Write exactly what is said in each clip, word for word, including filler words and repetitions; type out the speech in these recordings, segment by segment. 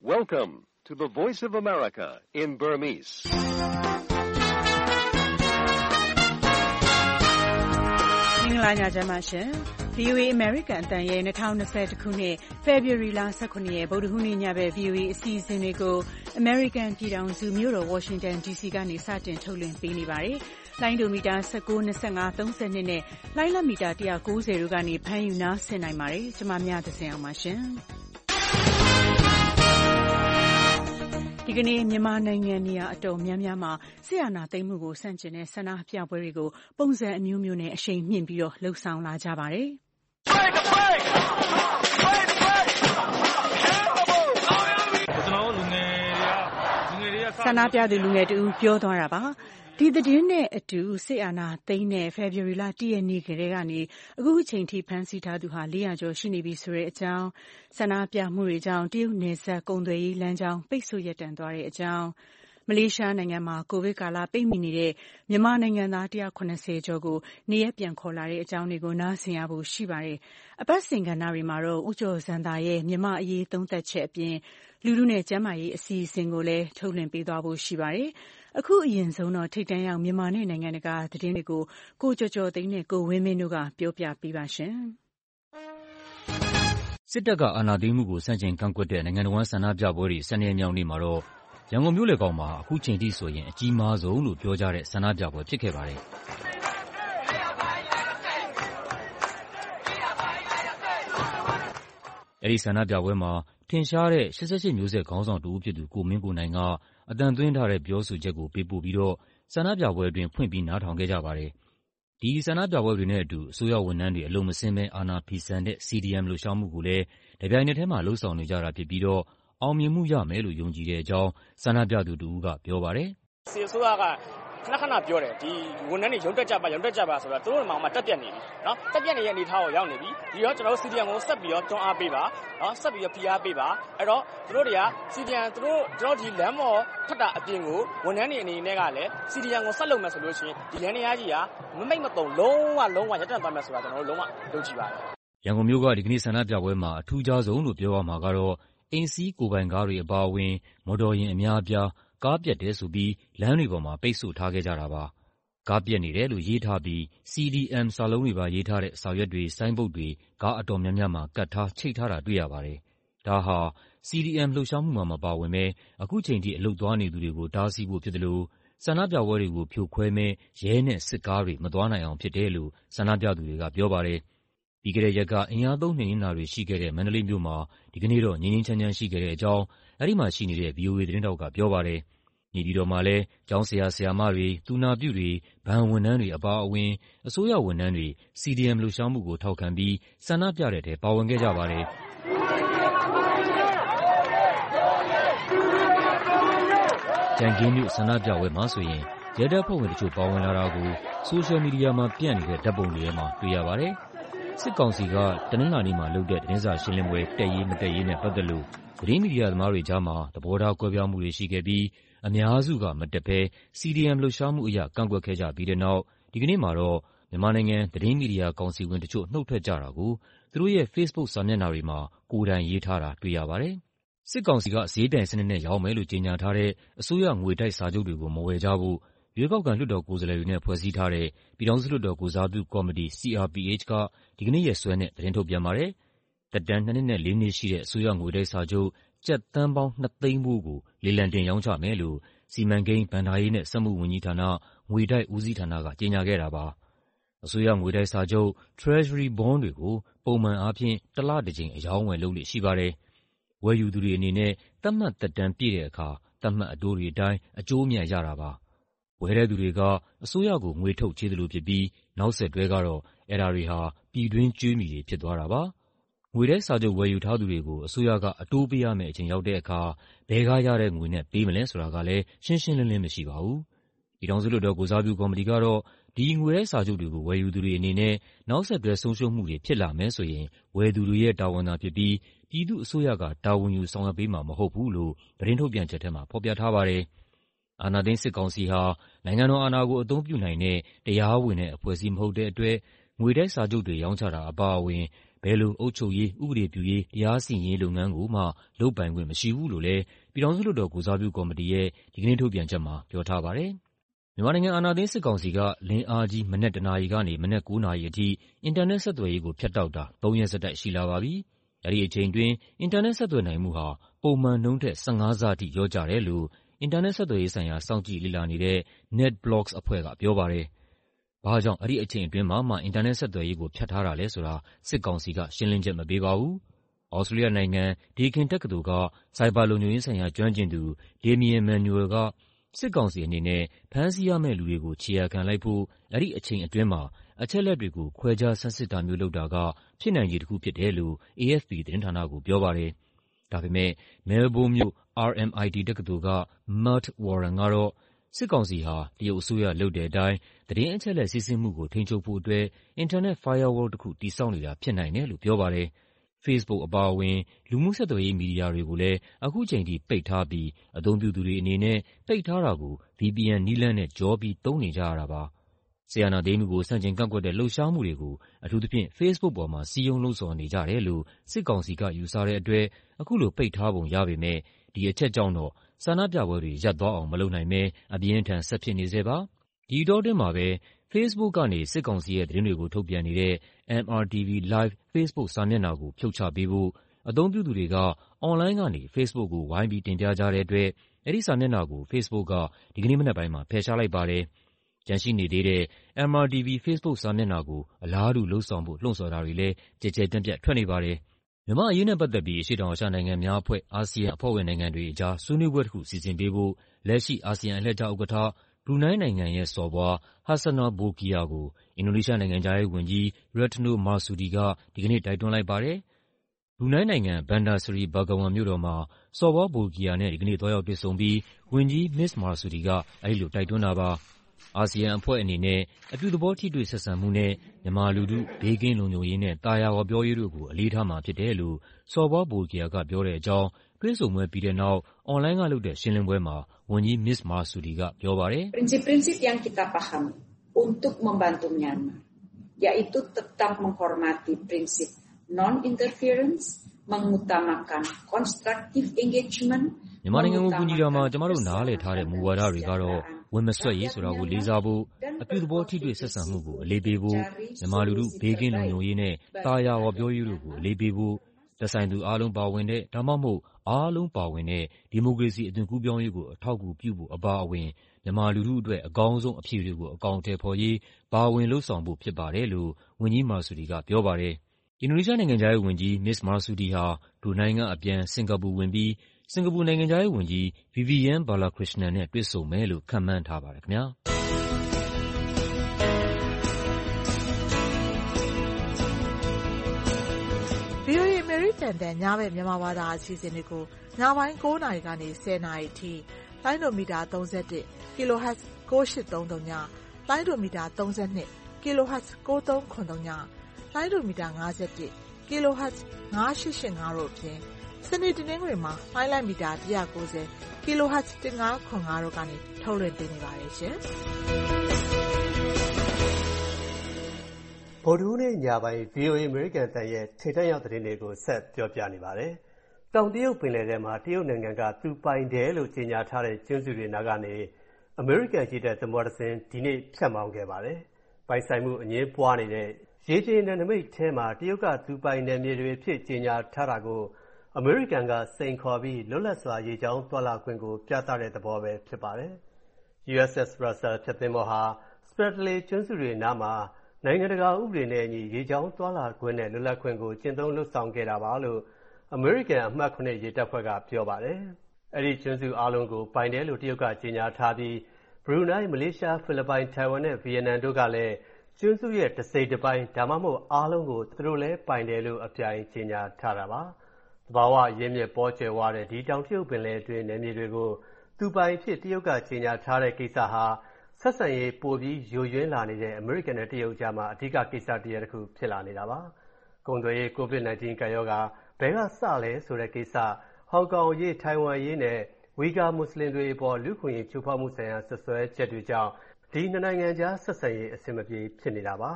Welcome to the Voice of America in Burmese. ။မင်္ဂလာညချမ်းပါရှင်။ ဗီအိုအေ American အသံရဲ့၂၀၂၁ခုနှစ် February လ၁၇ရက်ဗုဒ္ဓဟူးနေ့ညဘက် ဗီအိုအေအစီအစဉ်တွေကို American ပြည်ထောင်စုမြို့တော် Washington ဒီ စီ ကနေစတင်ထုတ်လွှင့်ပေးနေပါတယ်။လိုင်းဒိုမီတာ၁၉, ၂၅, ၃၂နဲ့လိုင်းလမီတာ၁၉၀တို့ကနေဖမ်းယူနားဆင်နိုင်ပါတယ်။ကျွန်မမြသဇင်အောင်ပါရှင်။ဒီကနေ့မြန်မာနိုင်ငံနေရာအတော်များများမှာစစ်အာဏာသိမ်းမှုကိုဆန့်ကျင်တဲ့ဆန္ဒပြပွဲတွေကိုပုံစံအမျိုးမျိုးနဲ့အရှိန်မြှင့်ပြီးတော့လှုပ်ဆောင်လာကြပါတယ်။ဆန္ဒပြသူလူငယ်တူပြောသွားတာပါ။ဒီသတင်းနဲ့အတူစစ်အာဏာသိမ်းတဲ့ February လ၁ရက်နေ့ကတည်းကနေအခုအချိန်ထိဖမ်းဆီးထားသူဟာ၄၀၀ကျော်ရှိနေပြီဆိုတဲ့အကြောင်းဆန္ဒပြမှုတွေကြောင့်တရုတ်နယ်စပ်ကုန်သွယ်ရေးလမ်းကြောင်းပိတ်ဆို့ရပ်တန့်သွားတဲ့အကြောင်းမလေးရှားနိုင်ငံမှာကိုဗစ်ကာလပိတ်မိနေတဲ့မြန်မာနိုင်ငံသား၁၇၀ကျော်ကိုနေရပ်ပြန်ခေါ်လာတဲ့အကြောင်းတွေကိုနားဆင်ရဖို့ရှိပါတယ်။အပတ်စဉ်ကဏ္ဍတွေမှာတော့ဦးကျော်ဇံသာရဲ့မြန်မာအရေးသုံးသပ်ချက်အပြင်လူလူနဲ့ကျန်းမာရေးအစီအစဉ်ကိုလည်းထုတ်လွှင့်ပေးသွားဖို့ရှိပါတယ်။အခုအရင်ဆုံးတော့ထိပ်တန်းရောက်မြန်မာနဲ့နိုင်ငံတကာသတင်းတွေကိုကိုကျော်ကျော်သိန်းနဲ့ကိုဝင်းမင်းတို့ကပြောပြပေးပါရှင်။စစ်တပ်ကအာဏာသိမ်းမှုကိုဆန့်ကျင်ကန့်ကွက်တဲ့နိုင်ငံတော်ဝန်ဆန္ဒပြပွဲတွေ၁၂ရက်မြောက်နေ့မှာတော့ရန်ကုန်မြို့လယ်ကောင်မှာအခုချိန်ထိဆိုရင်အကြီးမားဆုံးလို့ပြောကြတဲ့ဆန္ဒပြပွဲဖြစ်ခဲ့ပါတယ်။အဲဒီဆန္ဒပြပွဲမှာထင်ရှားတဲ့၈၈မျိုးဆက်ခေါင်းဆောင်တဦးဖြစ်သူကိုမင်းကိုနိုင်ကအသံသွင်းထားတဲ့ပြောဆိုချက်ကိုပေးပို့ပြီးတော့ဆန္ဒပြပွဲအတွင်းဖွင့်ပြီးနားထောင်ခဲ့ကြပါတယ်။ဒီဆန္ဒပြပွဲတွေနဲ့အတူအစိုးရဝန်ထမ်းတွေအလုံမဆင်းဘဲအာဏာဖီဆန်တဲ့ စီ ဒီ အမ် လှုပ်ရှားမှုကိုလည်းတပြိုင်နက်တည်းမှာလုပ်ဆောင်နေကြတာဖြစ်ပြီးတော့အောင်မြင်မှုရမယ်လို့ယုံကြည်တဲ့အကြောင်းဆန္ဒပြသူတဦးကပြောပါတယ်။စစ်အစိုးရကခဏခဏပြောတယ်ဒီဝန်ထမ်းတွေရုံတက်ကြပါရုံတက်ကြပါဆိုတော့သူတို့မှမှတက်ပြတ်နေပြီเนาะတက်ပြတ်နေတဲ့အနေထားကိုရောက်နေပြီဒီတော့ကျွန်တော်တို့ စီ ဒီ အမ် ကိုဆက်ပြီးတော့တွန်းအားပေးပါเนาะဆက်ပြီးတော့ဖိအားပေးပါအဲ့တော့သူတို့တွေက စီ ဒီ အမ် သူတို့ကျွန်တော်ဒီလမ်းမော်ထက်တာအပြင်ကိုဝန်ထမ်းတွေအနေနဲ့ကလည်း စီ ဒီ အမ် ကိုဆက်လုပ်မယ်ဆိုလို့ရှိရင်ဒီလမ်းနေရာကြီးကမမိတ်မတုံလုံးဝလုံးဝရပ်တန့်သွားမယ်ဆိုတာကျွန်တော်တို့လုံးဝယုံကြည်ပါတယ်ရန်ကုန်မြို့ကဒီကနေ့ဆန္ဒပြပွဲမှာအထူးခြားဆုံးလို့ပြောရမှာကတော့အိမ်စီးကိုယ်ပိုင်ကားတွေအပါအဝင်မော်တော်ယာဉ်အများအပြားကားပြတ်တယ်ဆိုပြီးလမ်းတွေပေါ်မှာပိတ်ဆို့ထားခဲ့ကြတာပါ။ကားပြတ်နေတယ်လို့ရေးထားပြီး စီ ဒီ အမ် စာလုံးတွေပါရေးထားတဲ့စာရွက်တွေဆိုင်းဘုတ်တွေကားအတော်များများမှာကပ်ထားချိတ်ထားတာတွေ့ရပါတယ်။ဒါဟာ စီ ဒီ အမ် လှုပ်ရှားမှုမှာမပါဝင်ဘဲအခုချိန်ထိအလုပ်သွားနေသူတွေကိုတားဆီးဖို့ဖြစ်တယ်လို့ဆန္ဒပြပွဲတွေကိုဖြိုခွဲမဲ့ရဲနဲ့စစ်ကားတွေမသွားနိုင်အောင်ဖြစ်တယ်လို့ဆန္ဒပြသူတွေကပြောပါတယ်။ပြီးခဲ့တဲ့ရက်ကအင်အားသုံးနှိမ်နင်းတာတွေရှိခဲ့တဲ့မန္တလေးမြို့မှာဒီကနေ့တော့ငြိမ်းငြိမ်းချမ်းချမ်းရှိခဲ့တဲ့အကြောင်းအဲဒီမှာရှိနေတဲ့ ဗီအိုအေသတင်းတောက်ကပြောပါတယ်။နေပြည်တော်မှာလည်းကျောင်းဆရာဆရာမတွေ၊သူနာပြုတွေ၊ဘဏ်ဝန်ထမ်းတွေအပါအဝင်အစိုးရဝန်ထမ်းတွေ စီ ဒီ အမ် လှုပ်ရှားမှုကိုထောက်ခံပြီးဆန္ဒပြတဲ့ထဲပါဝင်ခဲ့ကြပါတယ်။ကြံခင်းမြို့ဆန္ဒပြပွဲမှာဆိုရင်ရဲတပ်ဖွဲ့ဝင်တချို့ပါဝင်လာတာကိုဆိုရှယ်မီဒီယာမှာပြန့်နေတဲ့ဓာတ်ပုံတွေထဲမှာတွေ့ရပါတယ်။စစ်ကောင်စီကတနင်္လာနေ့မှာလုပ်တဲ့သတင်းစာရှင်းလင်းပွဲတက်ရေးမတက်ရေးနဲ့ပတ်သက်လို့သတင်းမီဒီယာသမားတွေကြားမှာသဘောထားကွဲပြားမှုတွေရှိခဲ့ပြီးအများစုကမတက်ဘဲ စီ ဒီ အမ် လှုပ်ရှားမှုအရကန့်ကွက်ခဲ့ကြပြီးတဲ့နောက်ဒီကနေ့မှာတော့မြန်မာနိုင်ငံသတင်းမီဒီယာကောင်စီဝင်တချို့နှုတ်ထွက်ကြတာကိုသူတို့ရဲ့ Facebook စာမျက်နှာတွေမှာကိုယ်တိုင်ရေးထားတာတွေ့ရပါတယ်။စစ်ကောင်စီကဈေးပြိုင်စနစ်နဲ့ရောင်းမယ်လို့ကြေညာထားတဲ့အစိုးရငွေတိုက်စာချုပ်တွေကိုမဝယ်ကြဖို့ရွေးကောက်ခံလွှတ်တော်ကိုယ်စားလှယ်တွေနဲ့ဖွဲ့စည်းထားတဲ့ပြည်ထောင်စုလွှတ်တော်ကိုယ်စားပြုကော်မတီ စီ အာร์ ပီ အိတ်ချ် ကဒီကနေ့ရက်စွဲနဲ့သတင်းထုတ်ပြန်ပါတယ်။သက်တမ်းနှစ်နှစ်နဲ့လေးနှစ်ရှိတဲ့အစိုးရငွေတိုက်စာချုပ်ကျပ်သန်းပေါင်းနှစ်သိန်းဖိုးကိုလေလံတင်ရောင်းချမယ်လို့စီမံကိန်း၊ဘဏ္ဍာရေးနဲ့စက်မှုဝန်ကြီးဌာန၊ငွေတိုက်ဦးစီးဌာနကကြေညာခဲ့တာပါ။အစိုးရငွေတိုက်စာချုပ် Treasury Bond တွေကိုပုံမှန်အားဖြင့်တလတကြိမ်အရောင်းအဝယ်လုပ်လေ့ရှိပါတယ်။ဝယ်ယူသူတွေအနေနဲ့သတ်မှတ်သက်တမ်းပြည့်တဲ့အခါသတ်မှတ်အတိုးတွေအတိုင်းအကျိုးအမြတ်ရတာပါ။ဝယ်တဲ့သူတွေကအစိုးရကိုငွေထုတ်ချေးသလိုဖြစ်ပြီးနောက်ဆက်တွဲကတော့အဲဒါတွေဟာပြည်တွင်းကြွေးမြီတွေဖြစ်သွားတာပါ။ငွေတိုက်စာချုပ်ဝယ်ယူထားသူတွေကိုအစိုးရကအတိုးပေးရမယ့်အချိန်ရောက်တဲ့အခါဘယ်ကရတဲ့ငွေနဲ့ပေးမလဲဆိုတာကလည်းရှင်းရှင်းလင်းလင်းမရှိပါဘူး။ပြည်ထောင်စုလွှတ်တော်ကိုယ်စားပြုကော်မတီကတော့ဒီငွေတိုက်စာချုပ်တွေကိုဝယ်ယူသူတွေအနေနဲ့နောက်ဆက်တွဲဆုံးရှုံးမှုတွေဖြစ်လာမယ်ဆိုရင်ဝယ်သူတွေရဲ့တာဝန်သာဖြစ်ပြီးပြည်သူ့အစိုးရကတာဝန်ယူဆောင်ရွက်ပေးမှာမဟုတ်ဘူးလို့သတင်းထုတ်ပြန်ချက်ထဲမှာဖော်ပြထားပါတယ်။အာဏာသိမ်းစစ်ကောင်စီဟာနိုင်ငံတော်အာဏာကိုအသုံးပြုနိုင်တဲ့တရားဝင်တဲ့အဖွဲ့အစည်းမဟုတ်တဲ့အတွက်ငွေတိုက်စာချုပ်တွေရောင်းချတာအပါအဝင်ဘယ်လိုအုပ်ချုပ်ရေး၊ဥပဒေပြုရေး၊တရားစီရင်ရေးလုပ်ငန်းကိုမှလုပ်ပိုင်ခွင့်မရှိဘူးလို့လည်းပြည်ထောင်စုလွှတ်တော်ကိုယ်စားပြုကော်မတီရဲ့ဒီကနေ့ထုတ်ပြန်ချက်မှာပြောထားပါတယ်။မြန်မာနိုင်ငံအာဏာသိမ်းစစ်ကောင်စီကလင်းအားကြီးမနက်တနာရီကနေမနက်ကိုးနာရီအထိအင်တာနက်ဆက်သွယ်ရေးကိုဖြတ်တောက်တာသုံးရက်ဆက်တိုက်ရှိလာပါပြီ။အဲဒီအချိန်အတွင်းအင်တာနက်ဆက်သွယ်နိုင်မှုဟာပုံမှန်နှုန်းထက်၁၅ဆအထိလျော့ကျတယ်လို့အင်တာနက်ဆက်သွယ်ရေးဆိုင်ရာစောင့်ကြည့်လေ့လာနေတဲ့ NetBlocks အဖွဲ့ကပြောပါတယ်။ဘာကြောင့်အဲဒီအချိန်အတွင်းမှာမှအင်တာနက်ဆက်သွယ်ရေးကိုဖြတ်ထားတာလဲဆိုတာစစ်ကောင်စီကရှင်းလင်းချက်မပေးပါဘူး။ဩစတြေးလျနိုင်ငံဒေးကင်တက္ကသိုလ်ကဆိုက်ဘာလုံခြုံရေးဆိုင်ရာကျွမ်းကျင်သူ Damien Manuel ကစစ်ကောင်စီအနေနဲ့ဖမ်းဆီးရမယ့်လူတွေကိုခြေရာခံလိုက်ဖို့အဲဒီအချိန်အတွင်းမှာအချက်အလက်တွေကိုခွဲခြားဆန်းစစ်တာမျိုးလုပ်တာကဖြစ်နိုင်ခြေတစ်ခုဖြစ်တယ်လို့ A F P သတင်းဌာနကိုပြောပါတယ်။ဒါပေမဲ့မဲလ်ဘုန်းမြို့ R M I T တက္ကသိုလ်က Matt Warren ကတော့စစ်ကောင်စီဟာတရုတ်အစိုးရလုပ်တဲ့အတိုင်းသတင်းအချက်အလက်စီးဆင်းမှုကိုထိန်းချုပ်ဖို့အတွက်အင်တာနက် firewall တစ်ခုတည်ဆောက်နေတာဖြစ်နိုင်တယ်လို့ပြောပါတယ်။ Facebook အပါအဝင်လူမှုဆက်သွယ်ရေးမီဒီယာတွေကိုလည်းအခုချိန်ထိပိတ်ထားပြီးအသုံးပြုသူတွေအနေနဲ့ပိတ်ထားတာကို V P N နည်းလမ်းနဲ့ကျော်ပြီးသုံးနေကြရတာပါ။စစ်အာဏာသိမ်းမှုကိုဆန့်ကျင်ကန့်ကွက်တဲ့လှုပ်ရှားမှုတွေကိုအထူးသဖြင့် Facebook ပေါ်မှာစည်းရုံးလှုံ့ဆော်နေကြတယ်လို့စစ်ကောင်စီကယူဆတဲ့အတွက်အခုလိုပိတ်ထားပုံရပေမဲ့ဒီအချက်ကြောင့်တော့ဆန္ဒပြပွဲတွေရပ်သွားအောင်မလုပ်နိုင်ဘဲအပြင်းအထန်ဆက်ဖြစ်နေဆဲပါ။ဒီအတောအတွင်းမှာပဲ Facebook ကနေစစ်ကောင်စီရဲ့သတင်းတွေကိုထုတ်ပြန်နေတဲ့ M R T V Live Facebook စာမျက်နှာကိုဖြုတ်ချပေးဖို့အသုံးပြုသူတွေကအွန်လိုင်းကနေ Facebook ကိုဝိုင်းပြီးတင်ပြကြတဲ့အတွက်အဲဒီစာမျက်နှာကို Facebook ကဒီကနေ့မနက်ပိုင်းမှာဖယ်ရှားလိုက်ပါတယ်။ကျန်ရှိနေသေးတဲ့ M R T V Facebook စာမျက်နှာကိုအလားတူလုပ်ဆောင်ဖို့လှုံ့ဆော်တာတွေလည်းကျယ်ကျယ်ပြန့်ပြန့်ထွက်နေပါတယ်။မြန်မာ့အရေးနဲ့ပတ်သက်ပြီးအရှေ့တောင်အာရှနိုင်ငံများအဖွဲ့အာဆီယံအဖွဲ့ဝင်နိုင်ငံတွေအကြားဆွေးနွေးပွဲတစ်ခုစီစဉ်ပေးဖို့လက်ရှိအာဆီယံအလှည့်ကျဥက္ကဋ္ဌဘရူနိုင်းနိုင်ငံရဲ့စော်ဘွား Hassanal Bolkiah ကိုအင်ဒိုနီးရှားနိုင်ငံခြားရေးဝန်ကြီး Retno Marsudi ကဒီကနေ့တိုက်တွန်းလိုက်ပါတယ်။ဘရူနိုင်းနိုင်ငံ၊ Bandar Seri Begawan မြို့တော်မှာစော်ဘွား Bolkiah နဲ့ဒီကနေ့သွားရောက်တွေ့ဆုံပြီးဝန်ကြီး မစ္စ Marsudi ကအဲဒီလိုတိုက်တွန်းတာပါ။အာဆီယံအဖွဲ့အနေနဲ့အပြုသဘောထိတွေ့ဆက်ဆံမှုနဲ့မြန်မာလူထုဘေးကင်းလုံခြုံရေးနဲ့သာယာဝပြောရေးတို့ကိုအလေးထားမှာဖြစ်တယ်လို့စော်ဘွား Bolkiah ကပြောတဲ့အကြောင်းတွေ့ဆုံပွဲပြီးတဲ့နောက်အွန်လိုင်းကလုပ်တဲ့ရှင်းလင်းပွဲမှာဝန်ကြီး မစ္စ Marsudi ကပြောပါတယ်။ Prinsip-prinsip yang kita pahami untuk membantu Myanmar yaitu tetap menghormati prinsip non-interference, mengutamakan constructive engagement မြန်မာနိုင်ငံကိုကူညီတာမှာကျမတို့နားလည်ထားတဲ့မူဝါဒတွေကတော့ဝင်မစွက်ရေးဆိုတာကိုလေးစားဖို့အပြုသဘောထိတွေ့ဆက်ဆံမှုကိုအလေးပေးဖို့မြန်မာလူထုဘေးကင်းလုံခြုံရေးနဲ့သာယာဝပြောရေးတို့ကိုအလေးပေးဖို့သက်ဆိုင်သူအားလုံးပါဝင်တဲ့ဒါမှမဟုတ်အားလုံးပါဝင်တဲ့ဒီမိုကရေစီအသွင်ကူးပြောင်းရေးကိုအထောက်အကူပြုဖို့အပါအဝင်မြန်မာလူထုအတွက်အကောင်းဆုံးအဖြေတွေကိုအကောင်အထည်ဖော်ရေးပါဝင်လှုံ့ဆော်ဖို့ဖြစ်ပါတယ်လို့ဝန်ကြီး Marsudi ကပြောပါတယ်။အင်ဒိုနီးရှားနိုင်ငံခြားရေးဝန်ကြီး မစ္စ Marsudi ဟာဘရူနိုင်းကအပြန်စင်ကာပူဝင်ပြီးစင်ကာပူနိုင်ငံခြားရေးဝန်ကြီး Vivian Balakrishnan နဲ့တွေ့ဆုံမယ်လို့ခန့်မှန်းထားပါတယ်ခင်ဗျာ။ V O A အမေရိကန်တန်ညဘက်မြန်မာဘာသာအစီအစဉ်တွေကိုညပိုင်းကိုးနာရီကနေဆယ်နာရီအထိလိုင်းဒိုမီတာသုံး၁၁ kHz ကိုး၈၃၃ညလိုင်းဒိုမီတာသုံး၂ kHz ကိုး၃၇၃ညလိုင်းဒိုမီတာ၅၁ kHz ၅၈၈၅တို့အပြင်စနေတနင်္ဂနွေမှာလိုင်းလိုက်မီတာ၁၉၀ kHz ၁၅၇၅တို့ကနေထုတ်လွှင့်ပေးနေပါတယ်ရှင်။ဗုဒ္ဓဟူးနေ့ညပိုင်း V O A အမေရိကန်တန်ရဲ့ထိပ်တန်းရောက်သတင်းတွေကိုဆက်ပြောပြနေပါတယ်။တောင်တရုတ်ပင်လယ်ထဲမှာတရုတ်နိုင်ငံကသူပိုင်တယ်လို့ကြေညာထားတဲ့ကျွန်းစုတွေနားကနေအမေရိကန်ရေတပ်သင်္ဘောတစ်စင်းဒီနေ့ဖြတ်မောင်းခဲ့ပါတယ်။ပိုင်ဆိုင်မှုအငြင်းပွားနေတဲ့ရေပြင်နယ်နိမိတ်ထဲမှာတရုတ်ကသူပိုင်နယ်မြေတွေဖြစ်ကြေညာထားတာကိုအမေရိကန်ကစိန်ခေါ်ပြီးလွတ်လပ်စွာရေကြောင်းသွားလာခွင့်ကိုပြသတဲ့သဘောပဲဖြစ်ပါတယ်။ U S S Russell ဖြတ်သင်္ဘောဟာ Spratly ကျွန်းစုတွေနားမှာနိုင်ငံတကာဥပဒေနဲ့အညီရေကြောင်းသွားလာခွင့်နဲ့လွတ်လပ်ခွင့်ကိုကျင့်သုံးလုပ်ဆောင်ခဲ့တာပါလို့အမေရိကန်အမှတ်၇ရေတပ်ဖွဲ့ကပြောပါတယ်။အဲ့ဒီကျွန်းစုအားလုံးကိုပိုင်တယ်လို့တရုတ်ကကြေညာထားပြီးဘရူနိုင်း၊မလေးရှား၊ဖိလစ်ပိုင်၊ထိုင်ဝမ်နဲ့ဗီယက်နမ်တို့ကလည်းကျွန်းစုရဲ့တစ်စိတ်တစ်ပိုင်းဒါမှမဟုတ်အားလုံးကိုသူတို့လည်းပိုင်တယ်လို့အပြိုင်ကြေညာထားတာပါ။သဘာဝရင်းမြစ်ပေါ်ကျယ်ဝတဲ့ဒီတောင်တရုတ်ပင်လယ်အတွင်းနယ်မြေတွေကိုသူပိုင်ဖြစ်တရုတ်ကကြေညာထားတဲ့ကိစ္စဟာဆက်ဆံရေးပိုပြီးယိုယွင်းလာနေတဲ့အမေရိကန်နဲ့တရုတ်ကြားမှာအဓိကကိစ္စတရပ်တစ်ခုဖြစ်လာနေတာပါ။ကုန်သွယ်ရေး ကိုဗစ်၁၉ ကပ်ရောဂါဘယ်ကစလဲဆိုတဲ့ကိစ္စဟောင်ကောင်ရေးထိုင်ဝမ်ရေးနဲ့ဝီဂါမွတ်စလင်တွေအပေါ်လူ့ခွင့်ရေးချိုးဖောက်မှုဆိုင်ရာဆွဆွဲချက်တွေကြောင့်ဒီနှစ်နိုင်ငံကြားဆက်ဆံရေးအဆင်မပြေဖြစ်နေတာပါ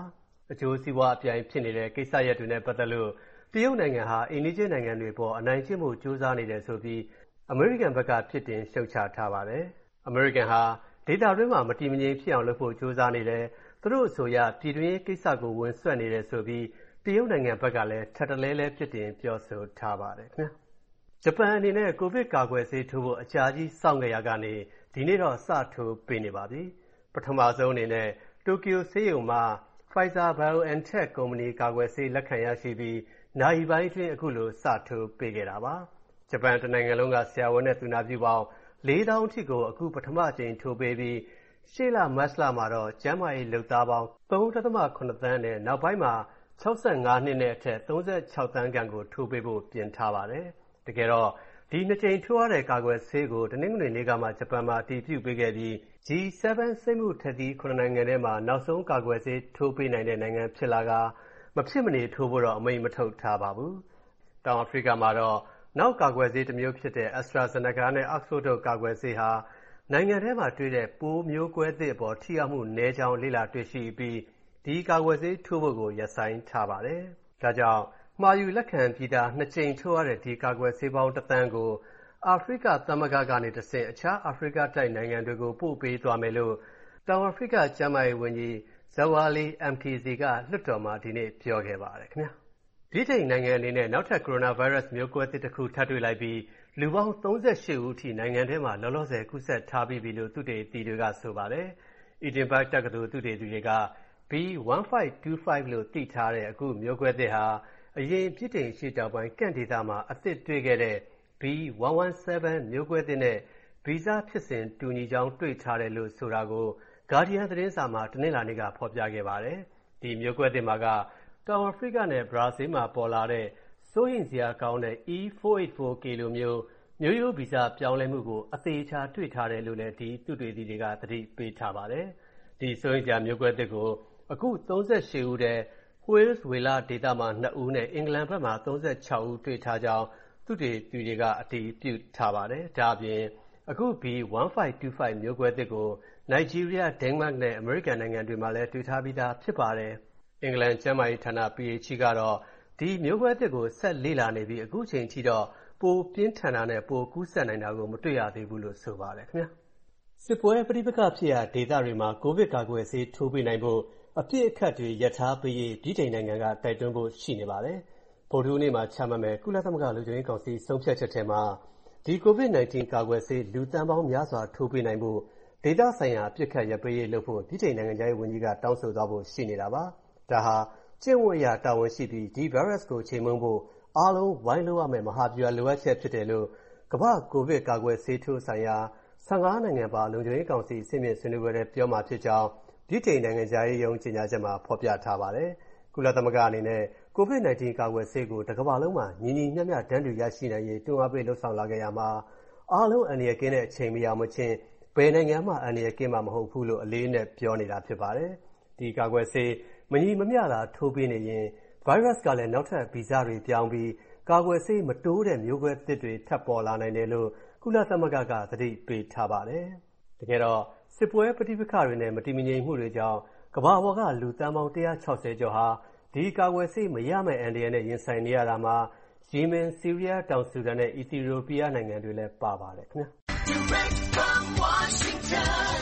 အကျိုးစီးပွားအပြိုင်ဖြစ်နေတဲ့ကိစ္စရပ်တွေနဲ့ပတ်သက်လို့တရုတ်နိုင်ငံဟာအိမ်နီးချင်းနိုင်ငံတွေပေါ်အနိုင်ကျင့်မှုကြိုးစားနေတယ်ဆိုပြီးအမေရိကန်ဘက်ကဖြစ်တင်ရှုတ်ချထားပါတယ်။အမေရိကန်ဟာဒေသတွင်းမှာမတည်မငြိမ်ဖြစ်အောင်လုပ်ဖို့ကြိုးစားနေတယ်။သူတို့အဆိုအရပြည်တွင်းရေးကိစ္စကိုဝင်ဆွတ်နေတယ်ဆိုပြီးတရုတ်နိုင်ငံဘက်ကလည်းထပ်တလဲလဲဖြစ်တင်ပြောဆိုထားပါတယ်ခင်ဗျာ။ဂျပန်အနေနဲ့ကိုဗစ်ကာကွယ်ဆေးထိုးဖို့အကြာကြီးစောင့်ခဲ့ရကနေဒီနေ့တော့စထိုးပေးနေပါပြီ။ပထမဆုံးအနေနဲ့တိုကျိုဆေးရုံမှာ Pfizer-BioNTech ကုမ္ပဏီကာကွယ်ဆေးလက်ခံရရှိပြီးနာရီပိုင်းအတွင်းအခုလိုစထိုးပေးခဲ့တာပါ။ဂျပန်တနိုင်ငံလုံးကဆရာဝန်နဲ့သူနာပြုပေါင်းလေးသောင်းအထိကိုအခုပထမကြိမ်ထိုးပေးပြီးရှေ့လမတ်လမှာတော့ကျန်းမာရေးလုပ်သားပေါင်း သုံးဒသမခုနှစ်သန်းနဲ့နောက်ပိုင်းမှာ၆၅နှစ်နဲ့အထက်သုံးဆယ့်ခြောက်သန်းခန့်ကိုထိုးပေးဖို့ပြင်ထားပါတယ်။တကယ်တော့ဒီနှစ်ကြိမ်ထိုးရတဲ့ကာကွယ်ဆေးကိုတနင်္ဂနွေနေ့ကမှဂျပန်မှာအတည်ပြုပေးခဲ့ပြီး ဂျီ ဆဗန် စက်မှုထိပ်သီးခုနှစ်နိုင်ငံထဲမှာနောက်ဆုံးကာကွယ်ဆေးထိုးပေးနိုင်တဲ့နိုင်ငံဖြစ်လာကမဖြစ်မနေထိုးဖို့တော့အမိန့်မထုတ်ထားပါဘူး။တောင်အာဖရိကမှာတော့နောက်ကာကွယ်ဆေးတစ်မျိုးဖြစ်တဲ့ AstraZeneca နဲ့ Oxford တို့ကာကွယ်ဆေးဟာနိုင်ငံထဲမှာတွေ့တဲ့ပိုးမျိုးကွဲသစ်အပေါ်ထိရောက်မှုနည်းကြောင်းလေ့လာတွေ့ရှိပြီးဒီကာကွယ်ဆေးထိုးဖို့ကိုရပ်ဆိုင်းထားပါတယ်။ဒါကြောင့်မှာယူလက်ခံပြီးသားနှစ်ကြိမ်ထိုးရတဲ့ဒီကာကွယ်ဆေးပေါင်းတစ်သန်းကိုအာဖရိကသမဂ္ဂကနေတဆင့်အခြားအာဖရိကတိုက်နိုင်ငံတွေကိုပို့ပေးသွားမယ်လို့တောင်အာဖရိကကျန်းမာရေးဝန်ကြီး Zweli Mkhize ကလွှတ်တော်မှာဒီနေ့ပြောခဲ့ပါတယ်ခင်ဗျာ။ဗြိတိန်နိုင်ငံအနေနဲ့နောက်ထပ်ကိုရိုနာဗိုင်းရပ်စ်မျိုးကွဲသစ်တစ်ခုထပ်တွေ့လိုက်ပြီးလူပေါင်းသုံးဆယ့်ရှစ်ဦးအထိနိုင်ငံထဲမှာလောလောဆယ်ကူးစက်ထားပြီးပြီလို့သုတေသီတွေကဆိုပါတယ်။ Edinburgh တက္ကသိုလ်သုတေသီတွေက ဘီ ၁၅၂၅ လို့သိထားတဲ့အခုမျိုးကွဲသစ်ဟာအရင်ဗြိတိန်ရှေ့တောင်ပိုင်းကန့်ဒေသမှာအသစ်တွေ့ခဲ့တဲ့ ဘီ ၁၁၇ မျိုးကွဲသစ်နဲ့ဗီဇဖြစ်စဉ်တူညီကြောင်းတွေ့ထားတယ်လို့ဆိုတာကို Guardian သတင်းစာမှာတနင်္လာနေ့ကဖော်ပြခဲ့ပါတယ်။ဒီမျိုးကွဲသစ်မှာကတောင်အာဖရိကနဲ့ဘရာဇီးမှာပေါ်လာတဲ့စိုးရိမ်စရာကောင်းတဲ့ E ၄၈၄ K လိုမျိုးမျိုးရိုးဗီဇပြောင်းလဲမှုကိုအသေးချာတွေ့ထားတယ်လို့လည်းဒီသုတေသီတွေကသတိပေးထားပါတယ်။ဒီစိုးရိမ်စရာမျိုးကွဲသစ်ကိုအခုသုံးဆယ့်ရှစ်ဦးတည်းWales ဝေလဒေသမှာနှစ်ဦးနဲ့အင်္ဂလန်ဘက်မှာသုံးဆယ့်ခြောက်ဦးတွေ့ထားကြောင်းသုတေသီတွေကအတည်ပြုထားပါတယ်။ဒါအပြင်အခု ဘီ ၁၅၂၅ မျိုးကွဲသစ်ကိုနိုင်ဂျီးရီးယား၊ဒိန်းမတ်နဲ့အမေရိကန်နိုင်ငံတွေမှာလည်းတွေ့ထားပြီးသားဖြစ်ပါတယ်။အင်္ဂလန်ကျန်းမာရေးဌာန ပီ အေইচ ီ ကတော့ဒီမျိုးကွဲသစ်ကိုဆက်လေ့လာနေပြီးအခုချိန်ထိတော့ပိုပြင်းထန်တာနဲ့ပိုကူးစက်နိုင်တာကိုမတွေ့ရသေးဘူးလို့ဆိုပါတယ်ခင်ဗျာ။စစ်ပွဲပဋိပက္ခဖြစ်ရာဒေသတွေမှာကိုဗစ်ကာကွယ်ဆေးထိုးပေးနိုင်ဖို့အပြစ်အခတ်တွေရပ်ထားပေးရေးဗြိတိန်နိုင်ငံကတိုက်တွန်းဖို့ရှိနေပါတယ်။ဗုဒ္ဓဟူးနေ့မှာချမှတ်မယ်ကုလသမဂ္ဂလူကြီးကောင်စီဆုံးဖြတ်ချက်ထဲမှာဒီကိုဗစ်၁၉ ကာကွယ်ဆေးလူသန်းပေါင်းများစွာထိုးပေးနိုင်ဖို့ဒေသဆိုင်ရာအပြစ်ခတ်ရပ်ပေးရေးလုပ်ဖို့ဗြိတိန်နိုင်ငံသားရေးဝန်ကြီးကတောင်းဆိုသွားဖို့ရှိနေတာပါ။ဒါဟာကျင့်ဝတ်အရတာဝန်ရှိပြီးဒီဗိုင်းရပ်စ်ကိုချိန်မုံဖို့အားလုံးဝိုင်းလို့ရမယ့်မဟာဗျူဟာလိုအပ်ချက်ဖြစ်တယ်လို့ကမ္ဘာ့ကိုဗစ်ကာကွယ်ဆေးထိုးဆိုင်ရာဆယ့်ငါးနိုင်ငံပါလုံခြုံရေးကောင်စီအဆင့်မြင့်ဆွေးနွေးပွဲထဲပြောမှာဖြစ်ကြောင်းဗြိတိန်နိုင်ငံသားရေးရုံးကြေညာချက်မှာဖော်ပြထားပါတယ်။ကုလသမဂ္ဂအနေနဲ့ကိုဗစ်၁၉ ကာကွယ်ဆေးကိုတစ်ကမ္ဘာလုံးမှာညီညီမျှမျှတန်းတူရရှိနိုင်ရေးတွန်းအားပေးလှုပ်ဆောင်လာခဲ့ရမှာအားလုံးအန္တရာယ်ကင်းတဲ့အချိန်မရောက်မချင်းဘယ်နိုင်ငံမှအန္တရာယ်ကင်းမှာမဟုတ်ဘူးလို့အလေးနဲ့ပြောနေတာဖြစ်ပါတယ်။ဒီကာကွယ်ဆေးမညီမမျှတာထိုးပေးနေရင်ဗိုင်းရပ်စ်ကလည်းနောက်ထပ်ဗီဇတွေပြောင်းပြီးကာကွယ်ဆေးမတိုးတဲ့မျိုးကွဲသစ်တွေထပ်ပေါ်လာနိုင်တယ်လို့ကုလသမဂ္ဂကသတိပေးထားပါတယ်။တကယ်တော့စစ်ပွဲပဋိပက္ခတွေနဲ့မတည်မငြိမ်မှုတွေကြောင့်ကမ္ဘာပေါ်ကလူသန်းပေါင်းတစ်ရာခြောက်ဆယ်ကျော်ဟာဒီကာကွယ်ဆေးမရမယ့်အန္တရာယ်နဲ့ရင်ဆိုင်နေရတာမှာယီမင်၊ဆီးရီးယား၊တောင်ဆူဒန်နဲ့အီသီယိုးပီးယားနိုင်ငံတွေလည်းပါပါတယ်ခင်ဗျာ။ Direct from Washington,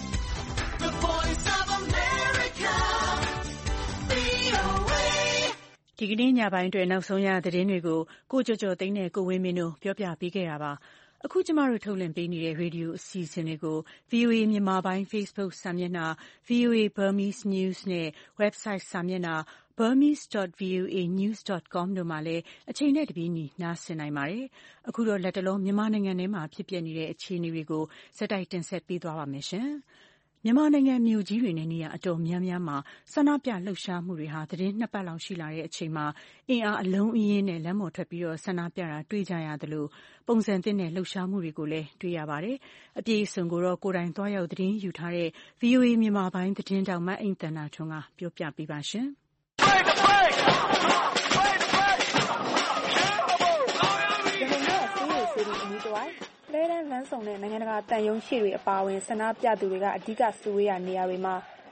the voice of America, ဗွီအိုအေဒီကနေ့ညပိုင်းအတွက်နောက်ဆုံးရသတင်းတွေကိုကိုကျော်ကျော်သိန်းနဲ့ကိုဝင်းမင်းတို့ပြောပြပေးခဲ့တာပါ။အခုကျမတို့ထုတ်လွှင့်ပေးနေတဲ့ရေဒီယိုအစီအစဉ်တွေကို ဗွီအိုအေမြန်မာပိုင်း Facebook စာမျက်နှာ ဗွီအိုအေ Burmese News နဲ့ website စာမျက်နှာ burmese dot v o a news dot com တို့မှာလည်းအချိန်နဲ့တပြေးညီနားဆင်နိုင်ပါတယ်။အခုတော့လက်တလုံးမြန်မာနိုင်ငံထဲမှာဖြစ်ပျက်နေတဲ့အခြေအနေတွေကိုစက်တိုက်တင်ဆက်ပေးသွားပါမယ်ရှင်။မြန်မာနိုင်ငံမြို့ကြီးတွေနဲ့နေရာအတော်များများမှာဆန္ဒပြလှုပ်ရှားမှုတွေဟာသတင်းနှစ်ပတ်လောက်ရှိလာတဲ့အချိန်မှာအင်အားအလုံးအရင်းနဲ့လမ်းပေါ်ထွက်ပြီးတော့ဆန္ဒပြတာတွေ့ကြရသလိုပုံစံသစ်နဲ့လှုပ်ရှားမှုတွေကိုလည်းတွေ့ရပါတယ်။အပြည့်အစုံကိုတော့ကိုယ်တိုင်သွားရောက်သတင်းယူထားတဲ့ ဗွီအိုအေမြန်မာပိုင်းသတင်းတောက်မအိမ်တန်နာထွန်းကပြောပြပေးပါရှင်။လဲတန်းလမ်းဆောင်တဲ့နိုင်ငံတကာတန်ယုံရှိတွေအပါအဝင်ဆန္ဒပြသူတွေကအဓိကစုဝေးရနေရာတွေမှာ